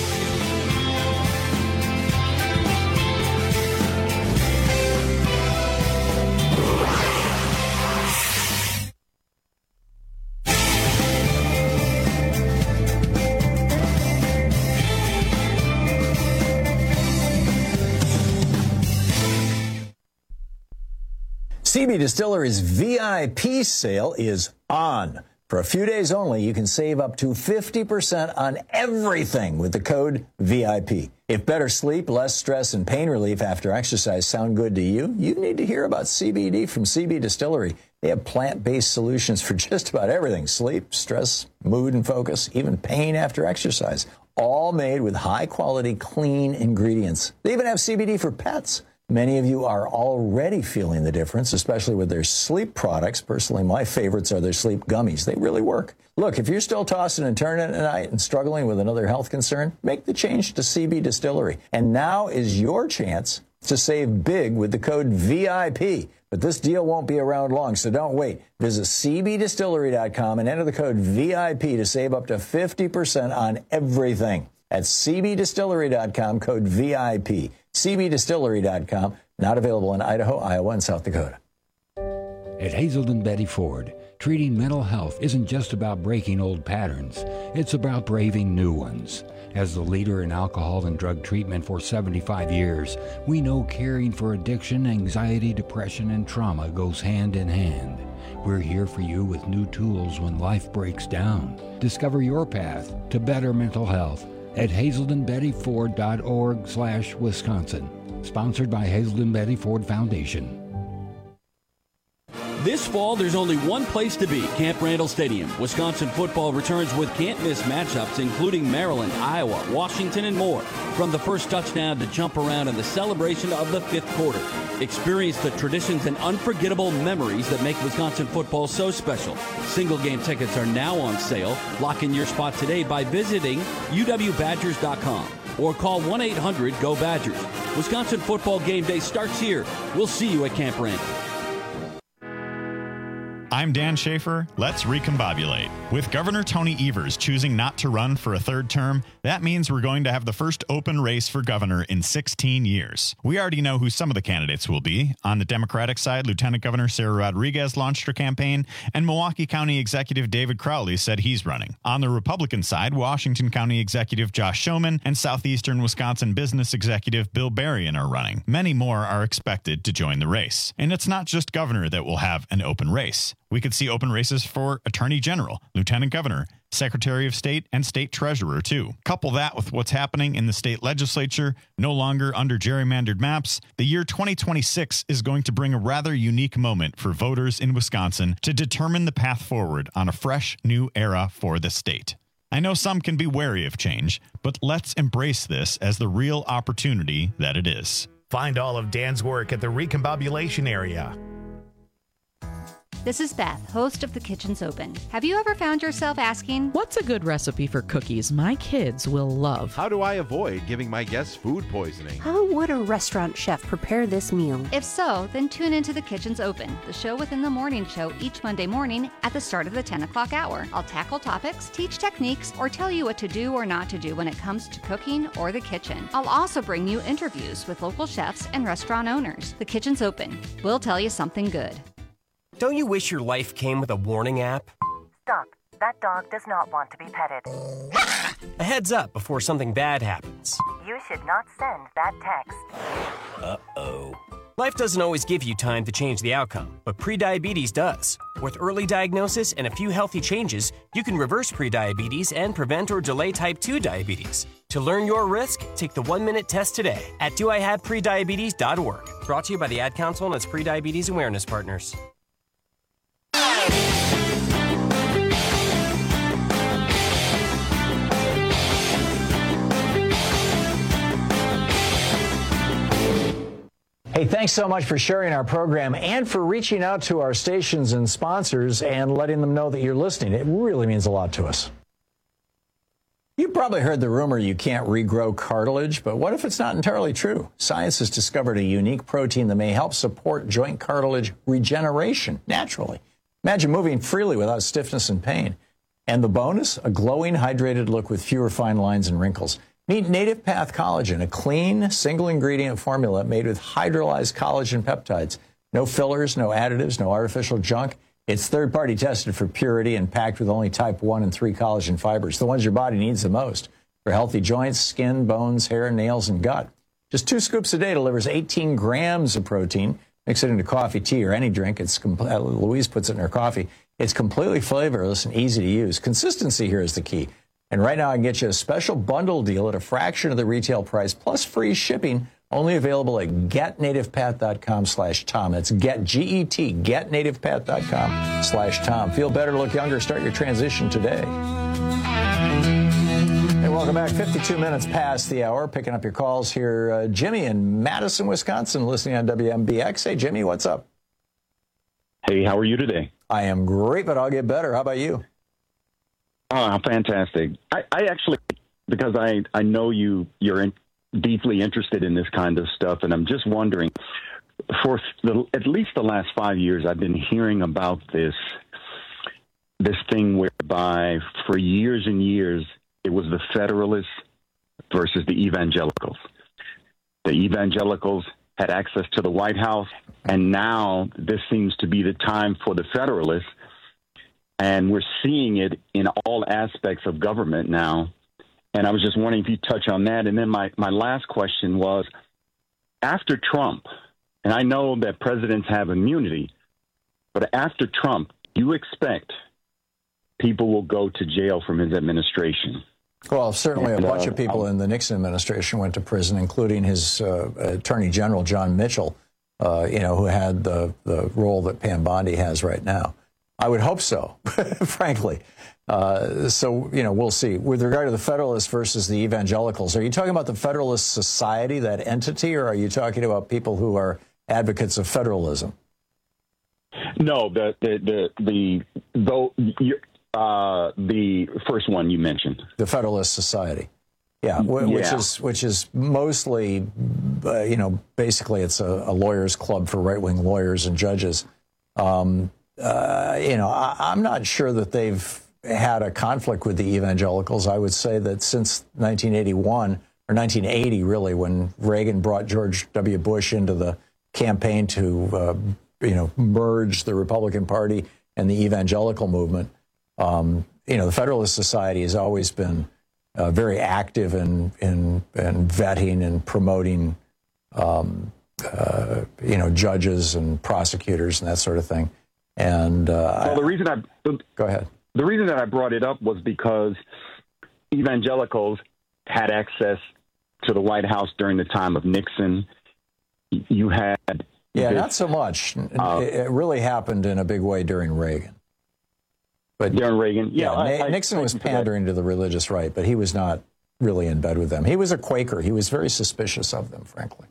C B Distillery's V I P sale is on. For a few days only, you can save up to fifty percent on everything with the code V I P. If better sleep, less stress, and pain relief after exercise sound good to you, you need to hear about C B D from C B Distillery. They have plant-based solutions for just about everything: sleep, stress, mood and focus, even pain after exercise. All made with high-quality, clean ingredients. They even have C B D for pets. Many of you are already feeling the difference, especially with their sleep products. Personally, my favorites are their sleep gummies. They really work. Look, if you're still tossing and turning at night and struggling with another health concern, make the change to C B Distillery. And now is your chance to save big with the code V I P. But this deal won't be around long, so don't wait. Visit C B distillery dot com and enter the code V I P to save up to fifty percent on everything. That's C B distillery dot com, code V I P. C B distillery dot com, not available in Idaho, Iowa, and South Dakota. At Hazelden Betty Ford, treating mental health isn't just about breaking old patterns. It's about braving new ones. As the leader in alcohol and drug treatment for seventy-five years, we know caring for addiction, anxiety, depression, and trauma goes hand in hand. We're here for you with new tools when life breaks down. Discover your path to better mental health at hazelden betty ford dot org slash Wisconsin. Sponsored by Hazelden Betty Ford Foundation. This fall, there's only one place to be, Camp Randall Stadium. Wisconsin football returns with can't-miss matchups, including Maryland, Iowa, Washington, and more. From the first touchdown to jump around in the celebration of the fifth quarter. Experience the traditions and unforgettable memories that make Wisconsin football so special. Single-game tickets are now on sale. Lock in your spot today by visiting U W Badgers dot com or call one eight hundred go Badgers. Wisconsin football game day starts here. We'll see you at Camp Randall. I'm Dan Schaefer. Let's recombobulate. With Governor Tony Evers choosing not to run for a third term, that means we're going to have the first open race for governor in sixteen years. We already know who some of the candidates will be. On the Democratic side, Lieutenant Governor Sarah Rodriguez launched her campaign, and Milwaukee County Executive David Crowley said he's running. On the Republican side, Washington County Executive Josh Schoeman and Southeastern Wisconsin Business Executive Bill Berrien are running. Many more are expected to join the race. And it's not just governor that will have an open race. We could see open races for Attorney General, Lieutenant Governor, Secretary of State, and State Treasurer, too. Couple that with what's happening in the state legislature, no longer under gerrymandered maps, the year twenty twenty-six is going to bring a rather unique moment for voters in Wisconsin to determine the path forward on a fresh, new era for the state. I know some can be wary of change, but let's embrace this as the real opportunity that it is. Find all of Dan's work at the Recombobulation Area. This is Beth, host of The Kitchen's Open. Have you ever found yourself asking, what's a good recipe for cookies my kids will love? How do I avoid giving my guests food poisoning? How would a restaurant chef prepare this meal? If so, then tune into The Kitchen's Open, the show within the morning show each Monday morning at the start of the ten o'clock hour. I'll tackle topics, teach techniques, or tell you what to do or not to do when it comes to cooking or the kitchen. I'll also bring you interviews with local chefs and restaurant owners. The Kitchen's Open. We'll tell you something good. Don't you wish your life came with a warning app? Stop. That dog does not want to be petted. A heads up before something bad happens. You should not send that text. Uh-oh. Life doesn't always give you time to change the outcome, but prediabetes does. With early diagnosis and a few healthy changes, you can reverse prediabetes and prevent or delay type two diabetes. To learn your risk, take the one-minute test today at do I have prediabetes dot org. Brought to you by the Ad Council and its Prediabetes Awareness Partners. Hey, thanks so much for sharing our program and for reaching out to our stations and sponsors and letting them know that you're listening. It really means a lot to us. You've probably heard the rumor you can't regrow cartilage, but what if it's not entirely true? Science has discovered a unique protein that may help support joint cartilage regeneration naturally. Imagine moving freely without stiffness and pain. And the bonus, a glowing, hydrated look with fewer fine lines and wrinkles. Meet Native Path Collagen, a clean, single-ingredient formula made with hydrolyzed collagen peptides. No fillers, no additives, no artificial junk. It's third-party tested for purity and packed with only type one and three collagen fibers, the ones your body needs the most for healthy joints, skin, bones, hair, nails, and gut. Just two scoops a day delivers eighteen grams of protein. Mix it into coffee, tea, or any drink. It's compl- Louise puts it in her coffee. It's completely flavorless and easy to use. Consistency here is the key. And right now I can get you a special bundle deal at a fraction of the retail price, plus free shipping, only available at getnativepath.com slash Tom. That's get, G E T, getnativepath.com slash Tom. Feel better, look younger, start your transition today. Hey, welcome back. fifty-two minutes past the hour. Picking up your calls here. Uh, Jimmy in Madison, Wisconsin, listening on W M B X. Hey, Jimmy, what's up? Hey, how are you today? I am great, but I'll get better. How about you? Oh, fantastic. I, I actually, because I, I know you, you're in, deeply interested in this kind of stuff, and I'm just wondering, for the, at least the last five years, I've been hearing about this, this thing whereby for years and years, it was the Federalists versus the Evangelicals. The Evangelicals had access to the White House, and now this seems to be the time for the Federalists. And we're seeing it in all aspects of government now. And I was just wondering if you touch on that. And then my, my last question was, after Trump, and I know that presidents have immunity, but after Trump, do you expect people will go to jail from his administration? Well, certainly and, a bunch uh, of people in the Nixon administration went to prison, including his uh, Attorney General, John Mitchell, uh, you know, who had the, the role that Pam Bondi has right now. I would hope so, frankly. Uh, so, you know, we'll see. With regard to the Federalists versus the Evangelicals, are you talking about the Federalist Society, that entity, or are you talking about people who are advocates of federalism? No, the the the the though uh, the first one you mentioned, the Federalist Society. Yeah, w- yeah. which is which is mostly, uh, you know, basically it's a, a lawyers' club for right-wing lawyers and judges. Um, uh, you know, I, I'm not sure that they've had a conflict with the evangelicals. I would say that since nineteen eighty-one, or nineteen eighty, really, when Reagan brought George W. Bush into the campaign to, uh, you know, merge the Republican Party and the evangelical movement, um, you know, the Federalist Society has always been uh, very active in, in, in vetting and promoting, um, uh, you know, judges and prosecutors and that sort of thing. And uh, well, the reason I go ahead. The reason that I brought it up was because evangelicals had access to the White House during the time of Nixon. You had yeah, this, not so much. Uh, it really happened in a big way during Reagan. But during Reagan, yeah, yeah I, Nixon I, was I pandering to the religious right, but he was not really in bed with them. He was a Quaker. He was very suspicious of them, frankly.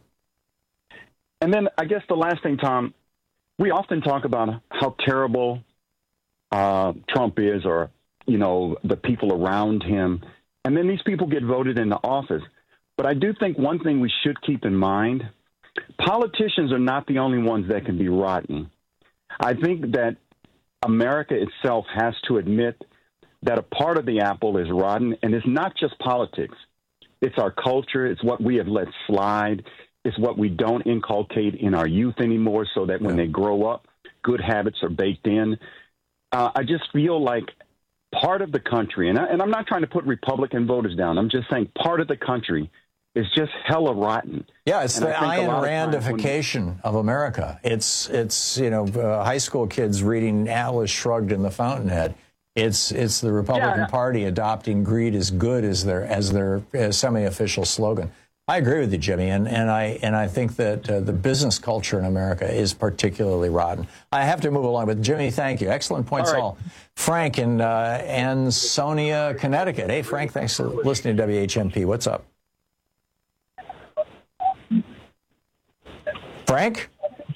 And then I guess the last thing, Tom, we often talk about how terrible uh, Trump is, or, you know, the people around him. And then these people get voted into office. But I do think one thing we should keep in mind, politicians are not the only ones that can be rotten. I think that America itself has to admit that a part of the apple is rotten, and it's not just politics. It's our culture. It's what we have let slide. It's what we don't inculcate in our youth anymore, so that when they grow up, good habits are baked in. Uh, I just feel like part of the country, and, I, and I'm not trying to put Republican voters down. I'm just saying part of the country is just hella rotten. Yeah, it's and the Ayn Randification of America. It's, it's you know, uh, high school kids reading Atlas Shrugged in the Fountainhead. It's it's the Republican yeah. Party adopting greed is good as their as their uh, semi-official slogan. I agree with you, Jimmy, and, and I and I think that uh, the business culture in America is particularly rotten. I have to move along, but Jimmy, thank you. Excellent points, all. Right. all. Frank in uh, Ansonia, Connecticut. Hey, Frank, thanks for listening to W H M P. What's up? Frank?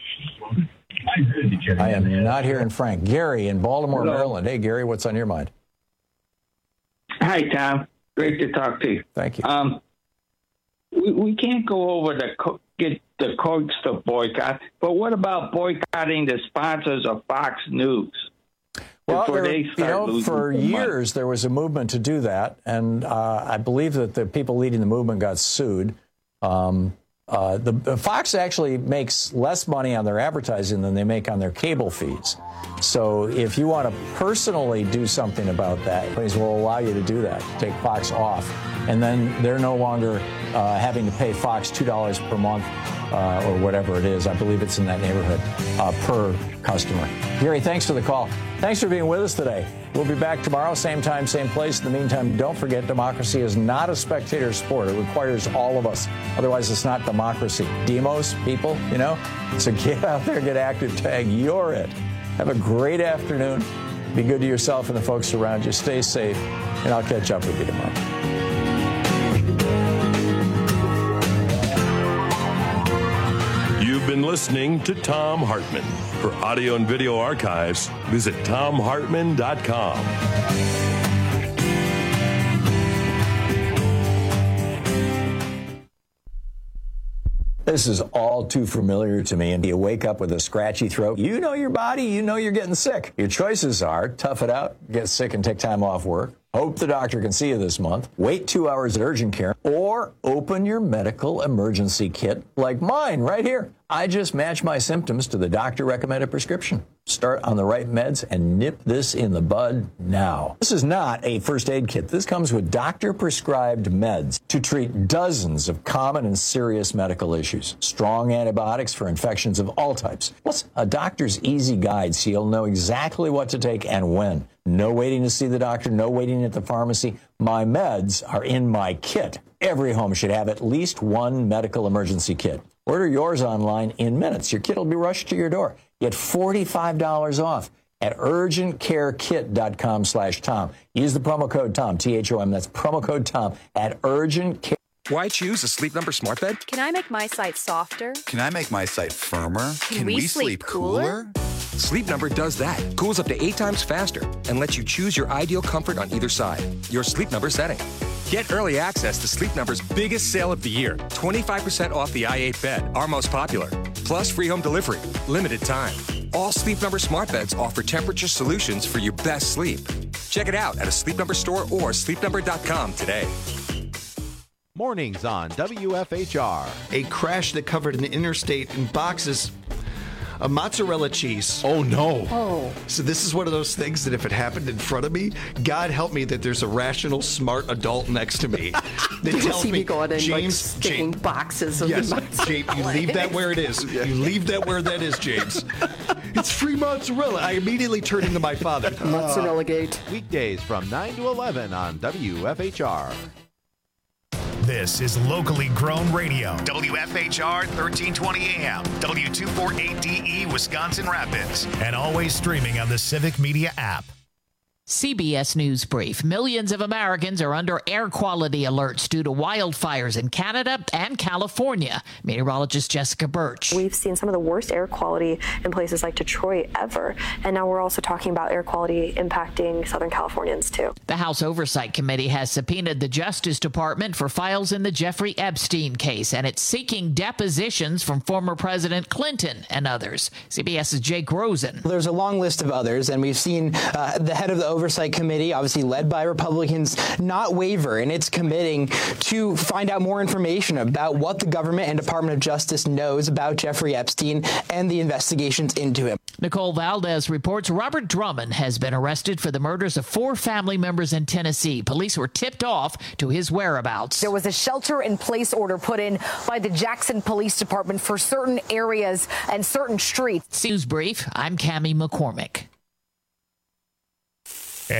I am not hearing Frank. Gary in Baltimore, Hello. Maryland. Hey, Gary, what's on your mind? Hi, Tom. Great to talk to you. Thank you. Um, we, we can't go over the co- get the Coats to boycott, but what about boycotting the sponsors of Fox News? Well, there, you know, for years there was a movement to do that, and uh, I believe that the people leading the movement got sued. Um, Uh, the, the Fox actually makes less money on their advertising than they make on their cable fees. So if you want to personally do something about that, companies will allow you to do that, take Fox off. And then they're no longer uh, having to pay Fox two dollars per month uh, or whatever it is. I believe it's in that neighborhood uh, per customer. Gary, thanks for the call. Thanks for being with us today. We'll be back tomorrow, same time, same place. In the meantime, don't forget, democracy is not a spectator sport. It requires all of us. Otherwise, it's not democracy. Demos, people, you know? So get out there, get active, tag, you're it. Have a great afternoon. Be good to yourself and the folks around you. Stay safe, and I'll catch up with you tomorrow. You've been listening to Thom Hartmann. For audio and video archives, visit thom hartmann dot com. This is all too familiar to me. And you wake up with a scratchy throat. You know your body. You know you're getting sick. Your choices are tough it out, get sick and take time off work, hope the doctor can see you this month, wait two hours at urgent care, or open your medical emergency kit like mine right here. I just match my symptoms to the doctor-recommended prescription. Start on the right meds and nip this in the bud now. This is not a first aid kit. This comes with doctor-prescribed meds to treat dozens of common and serious medical issues. Strong antibiotics for infections of all types. Plus, a doctor's easy guide so you'll know exactly what to take and when. No waiting to see the doctor, no waiting at the pharmacy. My meds are in my kit. Every home should have at least one medical emergency kit. Order yours online in minutes. Your kit will be rushed to your door. Get forty-five dollars off at urgent care kit dot com slash Tom. Use the promo code Tom, T H O M. That's promo code Tom at urgent care. Why choose a Sleep Number smart bed? Can I make my site softer? Can I make my site firmer? Can, Can we, we sleep, sleep cooler? cooler? Sleep Number does that. Cools up to eight times faster and lets you choose your ideal comfort on either side. Your Sleep Number setting. Get early access to Sleep Number's biggest sale of the year. twenty-five percent off the i eight bed, our most popular. Plus free home delivery. Limited time. All Sleep Number smart beds offer temperature solutions for your best sleep. Check it out at a Sleep Number store or sleep number dot com today. Mornings on W F H R. A crash that covered an interstate in boxes of mozzarella cheese. Oh, no. Oh. So this is one of those things that if it happened in front of me, God help me that there's a rational, smart adult next to me that tells see me, me going in, James, like, sticking James, boxes of yes, mozzarella. James, you leave that where it is. You leave that where that is, James. It's free mozzarella. I immediately turn into my father. Mozzarella gate. Weekdays from nine to eleven on W F H R. This is locally grown radio. W F H R thirteen twenty A M, W two forty-eight D E, Wisconsin Rapids, and always streaming on the Civic Media app. C B S News Brief. Millions of Americans are under air quality alerts due to wildfires in Canada and California. Meteorologist Jessica Birch. We've seen some of the worst air quality in places like Detroit ever. And now we're also talking about air quality impacting Southern Californians, too. The House Oversight Committee has subpoenaed the Justice Department for files in the Jeffrey Epstein case, and it's seeking depositions from former President Clinton and others. CBS's Jake Rosen. There's a long list of others, and we've seen uh, the head of the Oversight Committee, obviously led by Republicans, not waver in its committing to find out more information about what the government and Department of Justice knows about Jeffrey Epstein and the investigations into him. Nicole Valdez reports Robert Drummond has been arrested for the murders of four family members in Tennessee. Police were tipped off to his whereabouts. There was a shelter-in-place order put in by the Jackson Police Department for certain areas and certain streets. News Brief, I'm Cammie McCormick.